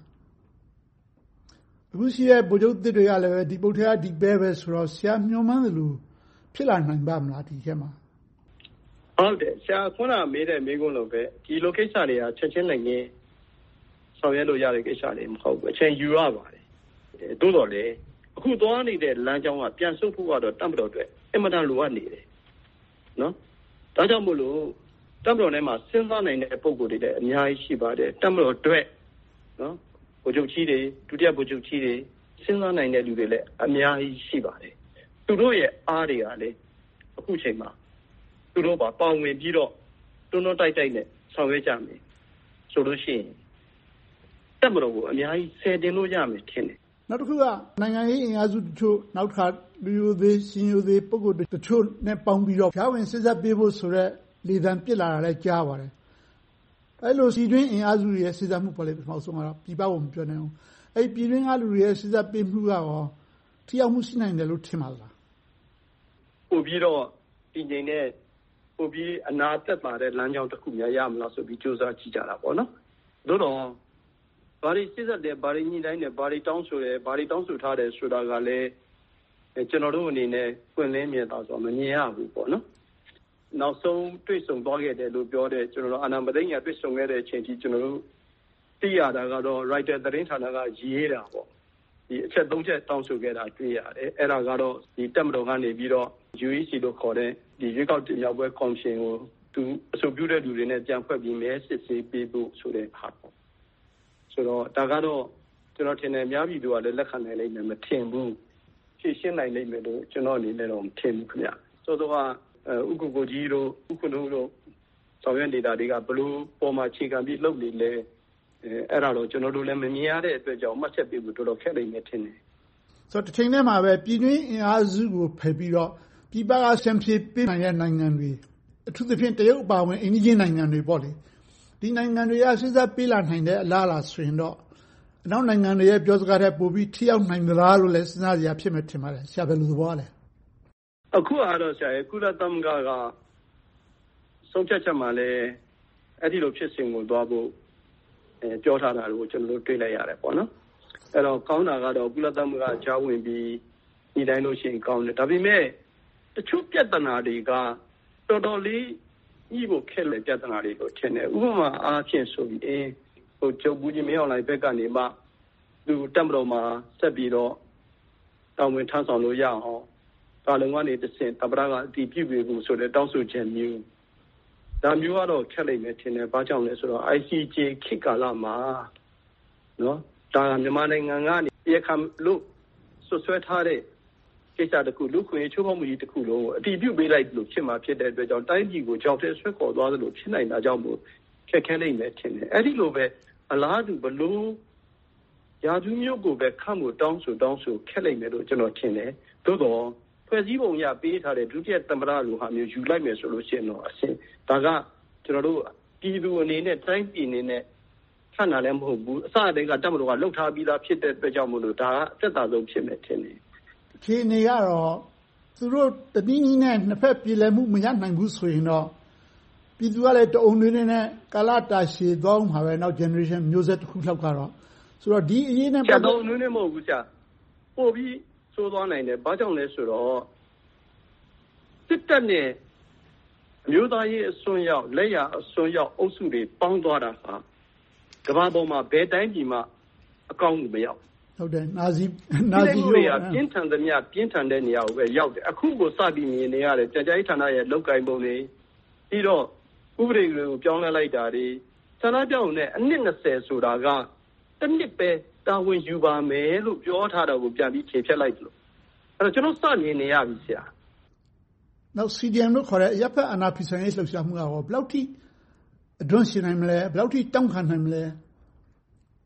အခုရှိတဲ့ဗိုလ်ချုပ်သစ်တွေကလည်းဒီပုတ်ထဲကဒီပဲပဲဆိုတော့ဆရာမျှော်မှန်းတယ်လို့ဖြစ်လာနိုင်ပါမလားဒီထဲမှာဟုတ်တယ်ဆရာခုနမေးတဲ့မေးခွန်းလိုပဲဒီ location တွေကချက်ချင်းနိုင်ရင်ဆောင်ရွက်လို့ရတဲ့ကိစ္စတွေမဟုတ်ဘူးအချိန်ယူရပါတယ်တိုးတော်လေအခုသွားနေတဲ့လမ်းကြောင်းကပြန်ဆုတ်ဖို့ကတော့တပ်မတော်အတွက်အင်မတန်လိုအပ်နေတယ်နော်ဒါကြောင့်မို့လို့တပ်မတော်ထဲမှာစဉ်းစားနိုင်တဲ့ပုံကိုယ်တွေလည်းအများကြီးရှိပါတယ်တပ်မတော်အတွက်နော်ဗိုလ်ချုပ်ကြီးတွေဒုတိယဗိုလ်ချုပ်ကြီးတွေစဉ်းစားနိုင်တဲ့လူတွေလည်းအများကြီးရှိပါတယ်သူတို့ရဲ့အားတွေကလည်းအခုချိန်မှာသူတို့ပါပေါဝင်ပြီးတော့တွန်းတွန်းတိုက်တိုက်နဲ့ဆောင်ရွက်ကြမယ်ဆိုလို့ရှိရင်တပ်မတော်ကိုအများကြီးဆယ်တင်လို့ရမယ်ထင်တယ်နောက်တစ်ခုကနိုင်ငံရေးအင်အားစုတချို့နောက်တစ်ခါလူယိုသေးရှင်ယိုသေးပုဂ္ဂိုလ်တချို့နဲ့ပေါင်းပြီးတော့ဖြာဝင်စစ်ဆက်ပေးဖို့ဆိုတော့လေသံပစ်လာတာလည်းကြားပါတယ်အဲ့လိုစီတွင်းအင်အားစုတွေရဲ့စစ်ဆက်မှုပေါ်လေပထမဆုံးကတော့ပြပဖို့မပြောနိုင်ဘူးအဲ့ပြည်တွင်းအားလူတွေရဲ့စစ်ဆက်ပေးမှုကရောထိရောက်မှုရှိနိုင်တယ်လို့ထင်ပါလားပို့ပြီးတော့ပြည်ငိမ့်တဲ့ပို့ပြီးအနာသက်ပါတဲ့လမ်းကြောင်းတစ်ခုများရမလားဆိုပြီးစူးစမ်းကြည့်ကြတာပေါ့နော်သို့တော့ဘာတွေစစ်ဆက်တယ်ဘာတွေညှိနှိုင်းတယ်ဘာတွေတောင်းဆိုတယ်ဘာတွေတောင်းဆိုထားတယ်ဆိုတာကလည်းကျွန်တော်တို့အနေနဲ့ပွင့်လင်းမြင်သာစွာမမြင်ရဘူးပေါ့နော်နောက်ဆုံးတွေ့ဆုံသွားခဲ့တယ်လို့ပြောတဲ့ကျွန်တော်တို့အာဏာမသိမ်းရတွေ့ဆုံခဲ့တဲ့အချိန်ကြီးကျွန်တော်တို့သိရတာကတော့ writer သတင်းဌာနကရေးတာပေါ့ဒီအချက်သုံးချက်တောင်းဆိုခဲ့တာတွေ့ရတယ်အဲ့ဒါကတော့ဒီတပ်မတော်ကနေပြီးတော့ U E C လို့ခေါ်တဲ့ဒီရွေးကောက်တင်မြှောက်ပွဲကော်မရှင်ကိုသူအဆိုပြုတဲ့လူတွေနဲ့ပြန်ဖွဲ့ပြီးမဲစစ်ဆေးပေးဖို့ဆိုတဲ့ဟာပေါ့ဆိုတော့ဒါကတော့ကျွန်တော်ထင်တယ်အများပြည်သူကလည်းလက်ခံနိုင်လိမ့်မယ်မထင်ဘူးဖြည့်ရှင်းနိုင်လိမ့်မယ်လို့ကျွန်တော်အနေနဲ့တော့မထင်ဘူးခင်ဗျဆိုတော့ဥက္ကုကိုကြီးတို့ဥက္ကုတို့တို့ဆောင်ရွက်နေတာတွေကဘလို့ပေါ်မှာခြေခံပြီးလုပ်နေလဲအဲ့ဒါတော့ကျွန်တော်တို့လည်းမမြင်ရတဲ့အတွက်ကြောင့်မှတ်ချက်ပေးဖို့တော်တော်ခက်လိမ့်မယ်ထင်တယ်ဆိုတော့တစ်ချိန်တည်းမှာပဲပြည်တွင်းအင်အားစုကိုဖယ်ပြီးတော့ပြည်ပကဆံဖြေပေးနိုင်တဲ့နိုင်ငံတွေအထူးသဖြင့်တရုတ်အပါအဝင်အိန္ဒိယနိုင်ငံတွေပေါ့လေဒီနိုင်ငံတွေကစစ်ဆက်ပေးလာနိုင်တဲ့အလားအလာဆိုရင်တော့အနောက်နိုင်ငံတွေရဲ့ပြောစကားတဲ့ပိုပြီးထိရောက်နိုင်သလားလို့လည်းစဉ်းစားကြရဖြစ်မယ်ထင်ပါတယ်ဆရာဘယ်လိုသဘောလဲအခုအားဆရာကုလသမဂ္ဂကဆုံးဖြတ်ချက်မှာလည်းအဲ့ဒီလိုဖြစ်စဉ်ကိုသွားဖို့အဲပြောထားတာကိုကျွန်တော်တို့တွေ့လိုက်ရတယ်ပေါ့နော်အဲ့တော့ကောင်းတာကတော့ကုလသမဂ္ဂကြားဝင်ပြီးညီတိုင်းလို့ရှိရင်ကောင်းတယ်ဒါပေမဲ့တချို့ပြဿနာတွေကတော်တော်လေးညှိဖို့ခက်လေပြဿနာတွေလို့ထင်တယ်ဥပမာအားဖြင့်ဆိုရင်ဟိုကျုပ်ဘူးကြီးမင်းအောင်လှိုင်ဘက်ကနေမှသူတက်မတော်မှာဆက်ပြီးတော့တောင်းဝင်ထမ်းဆောင်လို့ရအောင်ကာလုံကနေတစ်ဆင့်တပရကအတီးပြုတ်ပြီးဘူးဆိုတဲ့တောင်းဆိုချက်မျိုးဒါမျိုးကတော့ခက်လိမ့်မယ်ထင်တယ်ဘာကြောင့်လဲဆိုတော့ I C J ခေတ်ကာလမှာနော်ဒါမြန်မာနိုင်ငံကနေရခံလို့ဆွဆွဲထားတဲ့ကိစ္စတခုလူခွေချိုးဖောက်မှုကြီးတခုလုံးအတီးပြုတ်ပေးလိုက်လို့ဖြစ်မှာဖြစ်တဲ့အတွက်ကြောင့်တိုင်းပြည်ကိုကြောက်တဲ့ဆွဲခေါ်သွားသလိုဖြစ်နိုင်တာကြောင့်မို့ခက်ခဲလိမ့်မယ်ထင်တယ်အဲ့ဒီလိုပဲအလားတူဘလို့ရာသူမျိုးကိုပဲခန့်မှုတောင်းဆိုတောင်းဆိုခက်လိမ့်မယ်လို့ကျွန်တော်ထင်တယ်သို့တော့ဖွဲ့စည်းပုံရပေးထားတဲ့ဒုတိယသမ္မတလိုဟာမျိုးယူလိုက်မယ်ဆိုလို့ရှိရင်တော့အဆင်ဒါကကျွန်တော်တို့ပြည်သူအနေနဲ့တိုင်းပြည်အနေနဲ့ဆန္ဒလည်းမဟုတ်ဘူးအစတည်းကတပ်မတော်ကလှုပ်ထားပြီးသားဖြစ်တဲ့အတွက်ကြောင့်မို့လို့ဒါကအသက်သာဆုံးဖြစ်မယ်ထင်တယ်အခြေအနေကတော့သူတို့တတိယနဲ့နှစ်ဖက်ပြည်လည်မှုမရနိုင်ဘူးဆိုရင်တော့ပြည်သူကလည်းတအုံတွေနဲ့ကာလတာရှည်သွားမှာပဲနောက် generation မျိုးဆက်တစ်ခုလောက်ကတော့ဆိုတော့ဒီအရေးနဲ့ပတ်သက်လို့နည်းမဟုတ်ဘူးကြာပို့ပြီးဆိုးသွားနိုင်တယ်ဘာကြောင့်လဲဆိုတော့စစ်တပ်နဲ့အမျိုးသားရေးအစွန်းရောက်လက်ရအစွန်းရောက်အုပ်စုတွေပေါင်းသွားတာဟာကမ္ဘာပေါ်မှာဘယ်တိုင်းပြည်မှအကောင်းမှုမရောက်ဟုတ်တယ်နာဇီနာဇီတွေကပြင်းထန်သမျှပြင်းထန်တဲ့နေရာကိုပဲရောက်တယ်အခုကိုစပြီးမြင်နေရတယ်ကြာကြာကြီးဌာနရဲ့လောက်ကိုင်းပုံတွေပြီးတော့ဥပဒေတွေကိုပြောင်းလဲလိုက်တာတွေဆန္ဒပြောင်းတဲ့အနှစ်၂၀ဆိုတာကတစ်နှစ်ပဲတာဝန်ယူပါမယ်လို့ပြောထားတာကိုပြန်ပြီးခြေဖြတ်လိုက်လို့အဲ့တော့ကျွန်တော်စမြင်နေရပြီဆရာနောက် C D M လို့ခေါ်တဲ့အရပ်ဖက်အာဏာဖီဆန်ရေးလှုပ်ရှားမှုကဘယ်လောက်ထိအတွန်းရှင်နိုင်မလဲဘယ်လောက်ထိတောင်းခံနိုင်မလဲ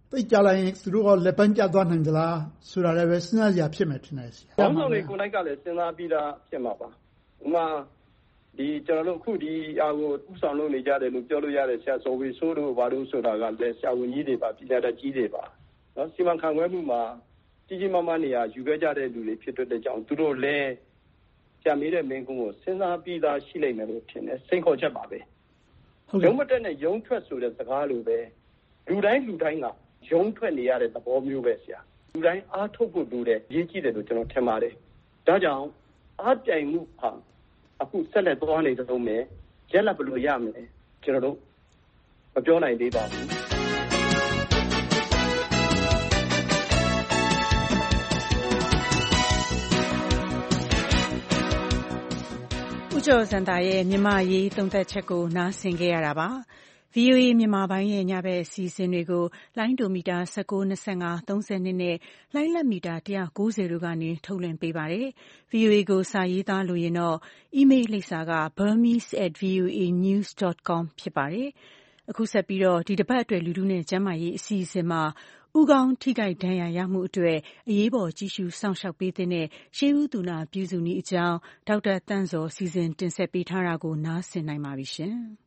သိကြလိုက်ရင်သူတို့ကလက်ပန်းကျသွားနိုင်သလားဆိုတာလည်းပဲစဉ်းစားစရာဖြစ်မယ်ထင်တယ်ဆရာ။ခေါင်းဆောင်တွေကိုယ်တိုင်ကလည်းစဉ်းစားပြီးသားဖြစ်မှာပါ။ဥပမာဒီကျွန်တော်တို့အခုဒီအားကိုဥဆောင်လုပ်နေကြတယ်လို့ပြောလို့ရတယ်ဆရာဆိုဝေဆိုးတို့ဘာလို့ဆိုတာကလည်းဆရာဝန်ကြီးတွေပါပြည်နယ်ကြီးတွေပါနော်စီမံခန့်ခွဲမှုမှာကြီးကြီးမားမားနေရာယူခဲ့ကြတဲ့လူတွေဖြစ်တဲ့ကြောင့်သူတို့လည်းဆရာမေးတဲ့မင်းကုန်းကိုစဉ်းစားပြီးသားရှိလိမ့်မယ်လို့ထင်တယ်စိန်ခေါ်ချက်ပါပဲရုံးမတက်နဲ့ရုံးထွက်ဆိုတဲ့စကားလိုပဲလူတိုင်းလူတိုင်းကရုံးထွက်နေရတဲ့သဘောမျိုးပဲဆရာလူတိုင်းအားထုတ်ဖို့လိုတယ်ရေးကြည့်တယ်လို့ကျွန်တော်ထင်ပါတယ်ဒါကြောင့်အားပြိုင်မှုဟာအခုဆက်လက်သွားနေကြုံမယ်ရက်လက်ဘယ်လိုရမလဲကျွန်တော်တို့မပြောနိုင်သေးပါဘူးဦးကျော်စံတာရဲ့မြန်မာရေးသုံးသပ်ချက်ကိုနားဆင်ခဲ့ရတာပါဗီအိုအေမြန်မာပိုင်းရဲ့ညဘက်အစီအစဉ်တွေကိုလိုင်းဒိုမီတာ၁၉ ၂၅ ၃၂နဲ့လိုင်းလက်မီတာ၁၉၀တို့ကနေထုတ်လွှင့်ပေးပါတယ်။ ဗီအိုအေကိုစာရေးသားလို့ရင်တော့အီးမေးလ်လိပ်စာက burmese at voa news dot com ဖြစ်ပါတယ်။အခုဆက်ပြီးတော့ဒီတစ်ပတ်အတွက်လူထုနဲ့ကျန်းမာရေးအစီအစဉ်မှာဦးခေါင်းထိခိုက်ဒဏ်ရာရမှုအတွက်အရေးပေါ်ကြည့်ရှုစောင့်ရှောက်ပေးတဲ့ရှေးဦးသူနာပြုစုနည်းအကြောင်းဒေါက်တာတန့်ဇော်စီစဉ်တင်ဆက်ပေးထားတာကိုနားဆင်နိုင်ပါပြီရှင်။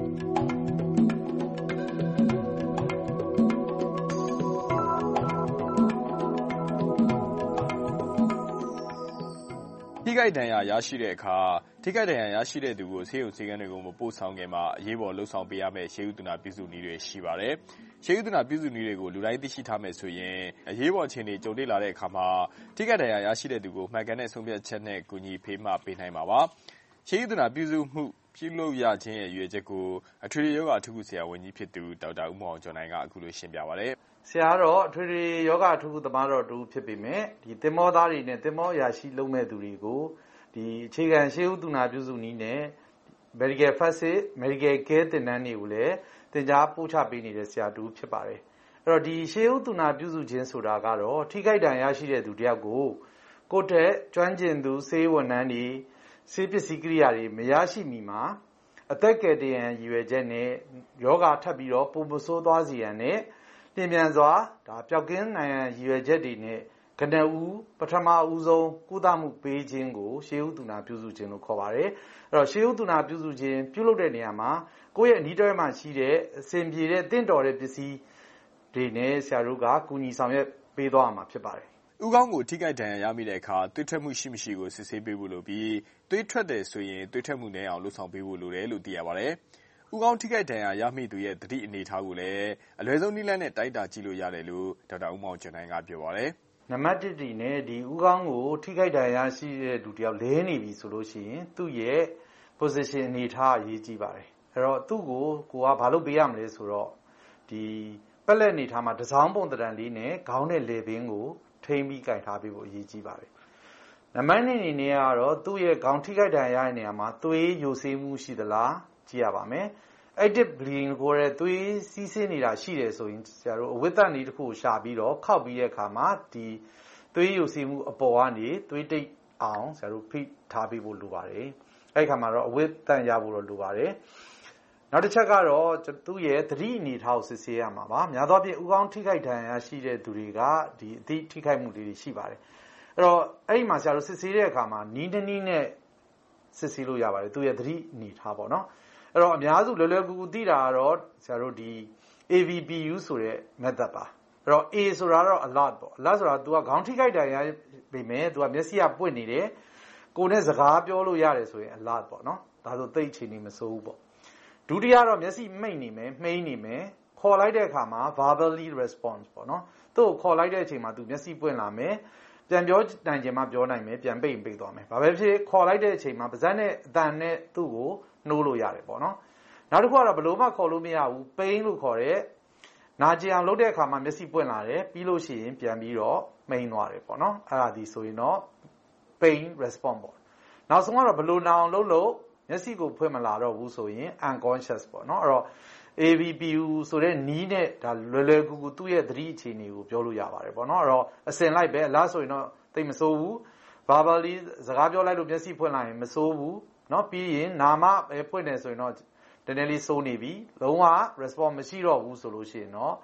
ထိခိုက်ဒဏ်ရာရရှိတဲ့အခါထိခိုက်ဒဏ်ရာရရှိတဲ့သူကိုဆေးရုံဆေးခန်းတွေကိုမပို့ဆောင်ခင်မှာအရေးပေါ်လှုပ်ဆောင်ပေးရမယ့်ရှေးဦးသူနာပြုစုနည်းတွေရှိပါတယ်။ရှေးဦးသူနာပြုစုနည်းတွေကိုလူတိုင်းသိရှိထားမယ်ဆိုရင်အရေးပေါ်အခြေအနေကြုံတွေ့လာတဲ့အခါမှာထိခိုက်ဒဏ်ရာရရှိတဲ့သူကိုမှန်ကန်တဲ့ဆုံးဖြတ်ချက်နဲ့ကူညီဖေးမှပေးနိုင်မှာပါ။ရှေးဦးသူနာပြုစုမှုပြုလုပ်ရခြင်းရဲ့အရွယ်ချက်ကိုအထွေထွေယောဂအထူးကုဆရာဝန်ကြီးဖြစ်သူဒေါက်တာဦးမောင်ကျော်နိုင်ကအခုလိုရှင်းပြပါတယ်။ဆရာတော့အထွေထွေယောဂအထူးကုသမားတော်တူဖြစ်ပေမဲ့ဒီသင်္ဘောသားတွေနဲ့သင်္ဘောအရာရှိလုပ်မဲ့သူတွေကိုဒီအခြေခံရှေးဦးသူနာပြုစုနည်းနဲ့ medical first aid medical care သင်တန်းတွေကိုလည်းသင်ကြားပို့ချပေးနေတဲ့ဆရာတူဖြစ်ပါတယ်။အဲ့တော့ဒီရှေးဦးသူနာပြုစုခြင်းဆိုတာကတော့ထိခိုက်ဒဏ်ရာရှိတဲ့သူတယောက်ကိုကိုယ်ထက်ကျွမ်းကျင်သူဆေးဝန်ထမ်းတွေဆေးပစ္စည်းကိရိယာတွေမရရှိမီမှာအသက်ကယ်တင်ရန်ရည်ရွယ်ချက်နဲ့ယောဂထပ်ပြီးတော့ပုံမဆိုးသွားစေရန်နဲ့ပြင်ပြန်စွာဒါပျောက်ကင်းနိုင်ရန်ရည်ရွယ်ချက်တွေနဲ့ကနဦးပထမဦးဆုံးကုသမှုပေးခြင်းကိုရှေးဦးသူနာပြုစုခြင်းလို့ခေါ်ပါတယ်။အဲ့တော့ရှေးဦးသူနာပြုစုခြင်းပြုလုပ်တဲ့နေရာမှာကိုယ့်ရဲ့အနီးတစ်ဝိုက်မှာရှိတဲ့အစဉ်ပြေတဲ့တင့်တော်တဲ့ပစ္စည်းတွေနဲ့ဆရာတို့ကကူညီဆောင်ရွက်ပေးသွားမှာဖြစ်ပါတယ်။ဦးခေါင်းကိုထိခိုက်ဒဏ်ရာရမိတဲ့အခါသွေးထွက်မှုရှိမရှိကိုစစ်ဆေးပေးဖို့လိုပြီးသွေးထွက်တယ်ဆိုရင်သွေးထွက်မှုနည်းအောင်လှုပ်ဆောင်ပေးဖို့လိုတယ်လို့သိရပါတယ်။ဦးခေါင်းထိခိုက်ဒဏ်ရာရမိသူရဲ့သတိအနေအထားကိုလည်းအလွယ်ဆုံးနည်းလမ်းနဲ့တိုက်တာကြည့်လို့ရတယ်လို့ဒေါက်တာဦးမောင်ကျော်နိုင်ကပြောပါတယ်။နံပါတ်တစ်ဒီနဲ့ဒီဦးခေါင်းကိုထိခိုက်ဒဏ်ရာရှိတဲ့လူတယောက်လဲနေပြီဆိုလို့ရှိရင်သူ့ရဲ့ position အနေထားအရေးကြီးပါတယ်။အဲ့တော့သူ့ကိုကိုကဘာလုပ်ပေးရမလဲဆိုတော့ဒီပက်လက်အနေထားမှာတစောင်းပုံတံလေးနဲ့ခေါင်းနဲ့လေပင်ကိုထိမ့်ပြီးကင်ထားပေးဖို့အရေးကြီးပါတယ်။နံပါတ်နှစ်အနေနဲ့ကတော့သူ့ရဲ့ခေါင်းထိခိုက်ဒဏ်ရာရတဲ့နေရာမှာသွေးယိုစိမ့်မှုရှိသလားကြည့်ရပါမယ်။ active bleeding ကိုလည်းသွေးစီးဆင်းနေတာရှိတယ်ဆိုရင်ဆရာတို့အဝိတ္တနည်းတစ်ခုကိုရှာပြီးတော့ခောက်ပြီးတဲ့အခါမှာဒီသွေးယိုစီးမှုအပေါ်ကနေသွေးတိတ်အောင်ဆရာတို့ဖိထားပေးဖို့လိုပါတယ်။အဲ့ဒီခါမှာတော့အဝိတ္တရဖို့တော့လိုပါတယ်။နောက်တစ်ချက်ကတော့သူ့ရဲ့သတိအနေထားကိုစစ်ဆေးရမှာပါ။များသောအားဖြင့်ဦးခေါင်းထိခိုက်ဒဏ်ရာရှိတဲ့သူတွေကဒီအသိထိခိုက်မှုတွေရှိပါတယ်။အဲ့တော့အဲ့ဒီမှာဆရာတို့စစ်ဆေးတဲ့အခါမှာနီးနီးနဲ့စစ်ဆေးလို့ရပါတယ်။သူ့ရဲ့သတိအနေထားပေါ့နော်။အဲ့တော့အများစုလွယ်လွယ်ကူကူသိတာကတော့ဆရာတို့ဒီ A V P U ဆိုတဲ့ method ပါအဲ့တော့ A ဆိုတာတော့ alert ပေါ့ alert ဆိုတာ तू ကခေါင်းထိခိုက်ဒဏ်ရာပြီမဲ့ तू ကမျက်စိကပွင့်နေတယ်ကိုယ်နဲ့စကားပြောလို့ရတယ်ဆိုရင် alert ပေါ့နော်ဒါဆိုသိချင်နေမစိုးဘူးပေါ့ဒုတိယတော့မျက်စိမိတ်နေမယ်မှိန်းနေမယ်ခေါ်လိုက်တဲ့အခါမှာ verbally response ပေါ့နော်သူ့ကိုခေါ်လိုက်တဲ့အချိန်မှာ तू မျက်စိပွင့်လာမယ်ပြန်ပြောနိုင်ခြင်းမှပြောနိုင်မယ်ပြန်ပိတ်ပိတ်သွားမယ်ဘာပဲဖြစ်ခေါ်လိုက်တဲ့အချိန်မှာပါးစပ်နဲ့အတန်နဲ့သူ့ကိုနှိုးလို့ရတယ်ပေါ့နော်နောက်တစ်ခုကတော့ဘလို့မှခေါ်လို့မရဘူး pain လို့ခေါ်တဲ့နာကျင်အောင်လုပ်တဲ့အခါမှာမျက်စိပွင့်လာတယ်ပြီးလို့ရှိရင်ပြန်ပြီးတော့မှိန်းသွားတယ်ပေါ့နော်အဲ့ဒါဒီဆိုရင်တော့ pain response ပေါ့နောက်ဆုံးကတော့ဘလို့နာအောင်လုပ်လို့မျက်စိကိုဖွင့်မလာတော့ဘူးဆိုရင် unconscious ပေါ့နော်အဲ့တော့ A V P U ဆိုတဲ့နီးနဲ့ဒါလွယ်လွယ်ကူကူသူ့ရဲ့သတိအခြေအနေကိုပြောလို့ရပါတယ်ပေါ့နော်အဲ့တော့အစင်လိုက်ပဲအလားဆိုရင်တော့သိမစိုးဘူး verbally စကားပြောလိုက်လို့မျက်စိဖွင့်လာရင်မစိုးဘူးเนาะပြီးရင်နာမပဲဖွင့်တယ်ဆိုရင်တော့တနေ့လေးစိုးနေပြီလုံးဝ response မရှိတော့ဘူးဆိုလို့ရှိရင်တော့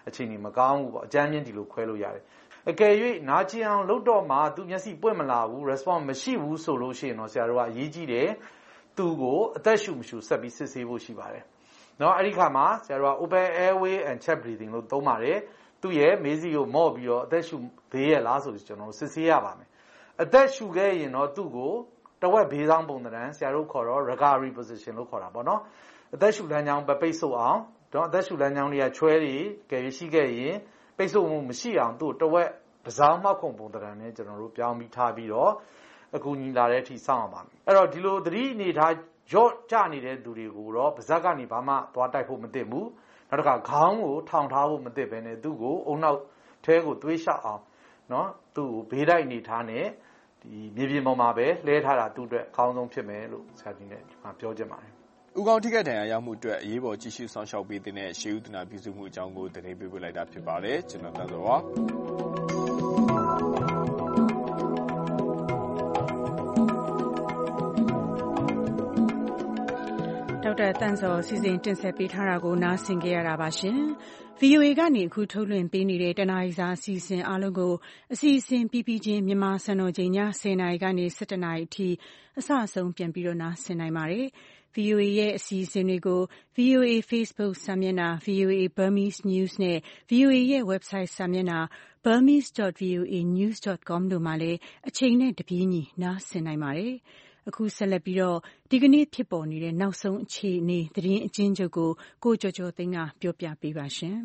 အခြေအနေမကောင်းဘူးပေါ့အကြမ်းမြင့်ဒီလိုခွဲလို့ရတယ်အကယ်၍နာကျင်အောင်လုပ်တော့မှသူမျက်စိပွင့်မလာဘူး response မရှိဘူးဆိုလို့ရှိရင်တော့ဆရာတို့ကအရေးကြီးတယ်သူကိုအသက်ရှူမရှူဆက်ပြီးစစ်ဆေးဖို့ရှိပါတယ်နော်အဲ့ဒီခါမှာဆရာတို့က open airway and chest breathing လို့သုံးပါတယ်သူရဲ့မေးစီကိုမော့ပြီးတော့အသက်ရှူသေးရလားဆိုပြီးကျွန်တော်တို့စစ်ဆေးရပါမယ်အသက်ရှူခဲ့ရင်တော့သူ့ကိုတဝက်ဘေးဆောင်ပုံသဏ္ဍာန်ဆရာတို့ခေါ်တော့ recovery position လို့ခေါ်တာပေါ့နော်အသက်ရှူလမ်းကြောင်းပဲပိတ်ဆို့အောင်တော့အသက်ရှူလမ်းကြောင်းတွေကချွဲတွေကြယ်ရှိခဲ့ရင်ပိတ်ဆို့မှုမရှိအောင်သူ့တဝက်ပစောင်းမောက်ခုံပုံသဏ္ဍာန်နဲ့ကျွန်တော်တို့ပြောင်းပြီးထားပြီးတော့အခုညီလာတဲ့အထိစောင့်အောင်ပါမယ်အဲ့တော့ဒီလိုသတိအနေထားရော့ကျနေတဲ့သူတွေကိုတော့ပါဇက်ကနေဘာမှသွားတိုက်ဖို့မသင့်ဘူးနောက်တစ်ခါခေါင်းကိုထောင်ထားဖို့မသင့်ပဲနဲ့သူ့ကိုအုံနောက်ထဲကိုသွေးလျှောက်အောင်နော်သူ့ကိုဘေးတိုက်အနေထားနဲ့ဒီမြေပြင်ပေါ်မှာပဲလှဲထားတာသူ့အတွက်အကောင်းဆုံးဖြစ်မယ်လို့ဆရာကြီးနဲ့ဒီမှာပြောချင်ပါတယ်ဦးကောင်းထိခိုက်ဒဏ်ရာရမှုအတွက်အရေးပေါ်ကြည့်ရှုဆောင်ရှောက်ပေးတဲ့ရှေးဦးတနာပြုစုမှုအကြောင်းကိုတင်ပြပေးလိုက်တာဖြစ်ပါတယ်ကျွန်တော်တန်းစောပါဒေါက်တာတန်းစောစီစဉ်တင်ဆက်ပေးထားတာကိုနားဆင်ကြရတာပါရှင် V O A ကနေအခုထုတ်လွှင့်ပေးနေတဲ့တနားရီစာအစီအစဉ်အားလုံးကိုအစီအစဉ်ပြီးပြီးချင်းမြန်မာစံတော်ချိန်ည ဆယ်နာရီကနေ ဆယ့်တစ်နာရီအထိအစအဆုံးပြန်ပြီးတော့နားဆင်နိုင်ပါတယ် V O A ရဲ့အစီအစဉ်တွေကို V O A Facebook စာမျက်နှာ V O A Burmese News နဲ့ V O A ရဲ့ website စာမျက်နှာ burmese dot voa news dot com တို့မှာလည်းအချိန်နဲ့တပြေးညီနားဆင်နိုင်ပါတယ်အခုဆက်လက်ပြီးတော့ဒီကနေ့ဖြစ်ပေါ်နေတဲ့နောက်ဆုံးအခြေအနေသတင်းအကျဉ်းချုပ်ကိုကိုကျော်ကျော်သိန်းကပြောပြပေးပါရှင်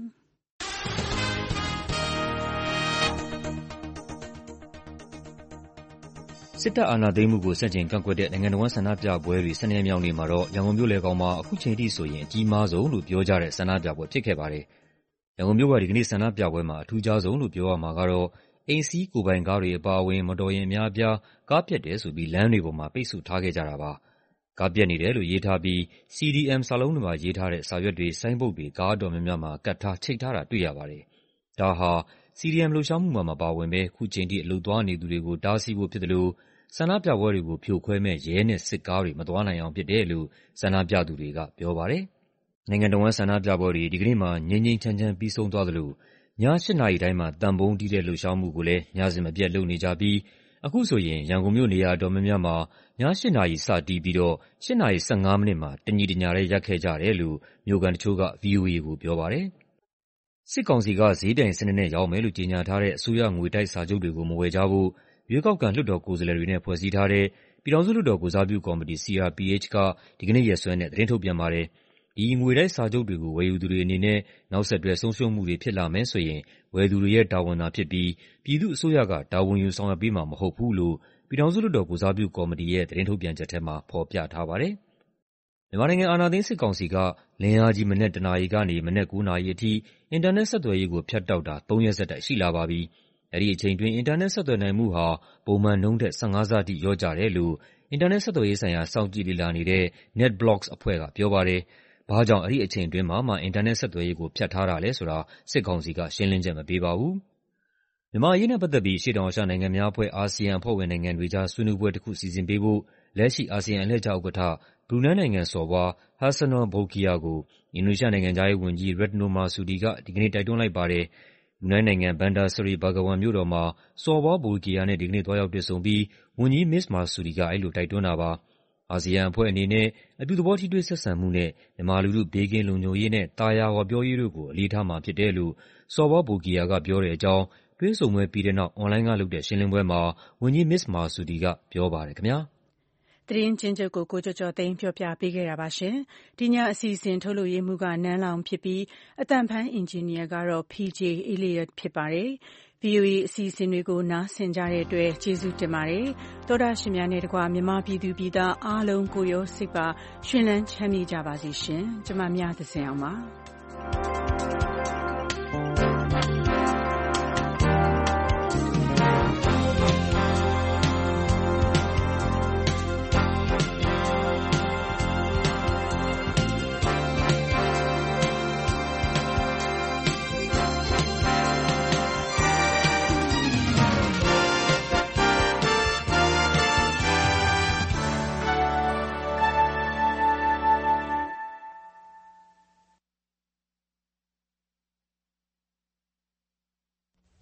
စစ်တပ်အာဏာသိမ်းမှုကိုဆန့်ကျင်ကန့်ကွက်တဲ့နိုင်ငံတော်ဆန္ဒပြပွဲတွေစနေနေ့မြောက်နေ့မှာတော့ရန်ကုန်မြို့လယ်ကောင်မှာအခုချိန်ထိဆိုရင်အကြီးမားဆုံးလို့ပြောကြတဲ့ဆန္ဒပြပွဲဖြစ်ခဲ့ပါတယ်။ရန်ကုန်မြို့ကဒီကနေ့ဆန္ဒပြပွဲမှာအထူးခြားဆုံးလို့ပြောရမှာကတော့အိမ်စီးကိုပိုင်ကားတွေအပါအဝင်မတော်ရင်အများအပြားကားပြတ်တယ်ဆိုပြီးလမ်းတွေပေါ်မှာပိတ်ဆို့ထားခဲ့ကြတာပါ။ကားပြတ်နေတယ်လို့ရေးထားပြီး C D M စာလုံးတွေမှာရေးထားတဲ့စာရွက်တွေဆိုင်းဘုတ်တွေကားတော်များများမှာကတ်ထားချိတ်ထားတာတွေ့ရပါတယ်။ဒါဟာ C D M လှုပ်ရှားမှုမှာမပါဝင်ဘဲခုချိန်ထိအလုပ်သွားနေသူတွေကိုတားဆီးဖို့ဖြစ်တယ်လို့ဆန္ဒပြပွဲတွေကိုဖြိုခွဲမဲ့ရဲနဲ့စစ်ကားတွေမသွားနိုင်အောင်ဖြစ်တယ်လို့ဆန္ဒပြသူတွေကပြောပါတယ်။နိုင်ငံတော်ဝန်ဆန္ဒပြပွဲတွေဒီကနေ့မှာငြိမ်းငြိမ်းချမ်းချမ်းပြီးဆုံးသွားသလိုည ၈ နာရီတိုင်းမှာတန်ပုံးတီးတဲ့လှုပ်ရှားမှုကိုလည်းညစဉ်မပြတ်လုပ်နေကြပြီးအခုဆိုရင်ရန်ကုန်မြို့နေရာတော်များများမှာည ၈ နာရီစတီးပြီးတော့ ၈ နာရီ ၁၅ မိနစ်မှာတညီတညာတည်းရပ်ခဲ့ကြတယ်လို့မြို့ကန်တချို့က V O A ကိုပြောပါတယ်။စစ်ကောင်စီကဈေးပြိုင်စနစ်နဲ့ရောင်းမယ်လို့ကြေညာထားတဲ့အစိုးရငွေတိုက်စာချုပ်တွေကိုမဝယ်ကြဖို့ရွေးကောက်ခံလွှတ်တော်ကိုယ်စားလှယ်တွေနဲ့ဖွဲ့စည်းထားတဲ့ပြည်ထောင်စုလွှတ်တော်ကိုယ်စားပြုကော်မတီ C R P H ကဒီကနေ့ရက်စွဲနဲ့သတင်းထုတ်ပြန်ပါတယ်။ဒီငွေတိုက်စာချုပ်တွေကိုဝယ်ယူသူတွေအနေနဲ့နောက်ဆက်တွဲဆုံးရှုံးမှုတွေဖြစ်လာမယ်ဆိုရင်ဝယ်သူတွေရဲ့တာဝန်သာဖြစ်ပြီးပြည်သူ့အစိုးရကတာဝန်ယူဆောင်ရွက်ပေးမှာမဟုတ်ဘူးလို့ပြည်ထောင်စုလွှတ်တော်ကိုယ်စားပြုကော်မတီရဲ့သတင်းထုတ်ပြန်ချက်ထဲမှာဖော်ပြထားပါတယ်။မြန်မာနိုင်ငံအာဏာသိမ်းစစ်ကောင်စီကလင်းအားကြီးမနက်တနာရီကနေမနက်ကိုးနာရီအထိအင်တာနက်ဆက်သွယ်ရေးကိုဖြတ်တောက်တာသုံးရက်ဆက်တိုက်ရှိလာပါပြီ။အဲဒီအချိန်တွင်းအင်တာနက်ဆက်သွယ်နိုင်မှုဟာပုံမှန်နှုန်းထက်၁၅ဆအထိလျော့ကျတယ်လို့အင်တာနက်ဆက်သွယ်ရေးဆိုင်ရာစောင့်ကြည့်လေ့လာနေတဲ့ NetBlocks အဖွဲ့ကပြောပါတယ်။ဘာကြောင့်အဲဒီအချိန်တွင်းမှာမှအင်တာနက်ဆက်သွယ်ရေးကိုဖြတ်ထားတာလဲဆိုတာစစ်ကောင်စီကရှင်းလင်းချက်မပေးပါဘူး။မြန်မာအရေးနဲ့ပတ်သက်ပြီးအရှေ့တောင်အာရှနိုင်ငံများအဖွဲ့ အာဆီယံအဖွဲ့ဝင်နိုင်ငံတွေကြားဆွေးနွေးပွဲတစ်ခုစီစဉ်ပေးဖို့လက်ရှိအာဆီယံအလှည့်ကျဥက္ကဋ္ဌဘရူနိုင်းနိုင်ငံစော်ဘွား Hassanal Bolkiah ကိုအင်ဒိုနီးရှားနိုင်ငံခြားရေးဝန်ကြီး Retno Marsudi ကဒီကနေ့တိုက်တွန်းလိုက်ပါတယ်။ဘရူနိုင်းနိုင်ငံဘန်ဒါစရီဘာဂဝန်မြို့တော်မှာစော်ဘွား Bolkiah နဲ့ဒီကနေ့သွားရောက်တွေ့ဆုံပြီးဝန်ကြီး Miss Marsudi ကအဲဒီလိုတိုက်တွန်းတာပါ။အာဆီယံအဖွဲ့အနေနဲ့အပြုသဘောထိတွေ့ဆက်ဆံမှုနဲ့မြန်မာလူထုဘေးကင်းလုံခြုံရေးနဲ့သာယာဝပြောရေးတို့ကိုအလေးထားမှာဖြစ်တယ်လို့စော်ဘွား Bolkiah ကပြောတဲ့အကြောင်းတွေ့ဆုံပွဲပြီးတဲ့နောက်အွန်လိုင်းကလုပ်တဲ့ရှင်းလင်းပွဲမှာဝန်ကြီး Miss Marsudi ကပြောပါတယ်ခင်ဗျာ။သတင်းချင်းချုပ်ကိုကိုကျော်ကျော်သိန်းပြောပြပေးခဲ့တာပါရှင်။ဒီညအစီအစဉ်ထုတ်လုပ်ရေးမှူးကနန်းလောင်ဖြစ်ပြီးအတန်ဖန်အင်ဂျင်နီယာကတော့ P J Elliot ဖြစ်ပါတယ်။ V O A အစီအစဉ်တွေကိုနားဆင်ကြတဲ့အတွက်ကျေးဇူးတင်ပါတယ်။သောတာရှင်များနဲ့တကွာမြန်မာပြည်သူပြည်သားအားလုံးကိုရောစိတ်ပါရှင်လန်းချမ်းမြေ့ကြပါစေရှင်။ကျွန်မမြတ်သဇင်အောင်ပါ။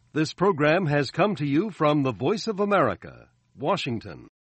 This program has come to you from the Voice of America, Washington.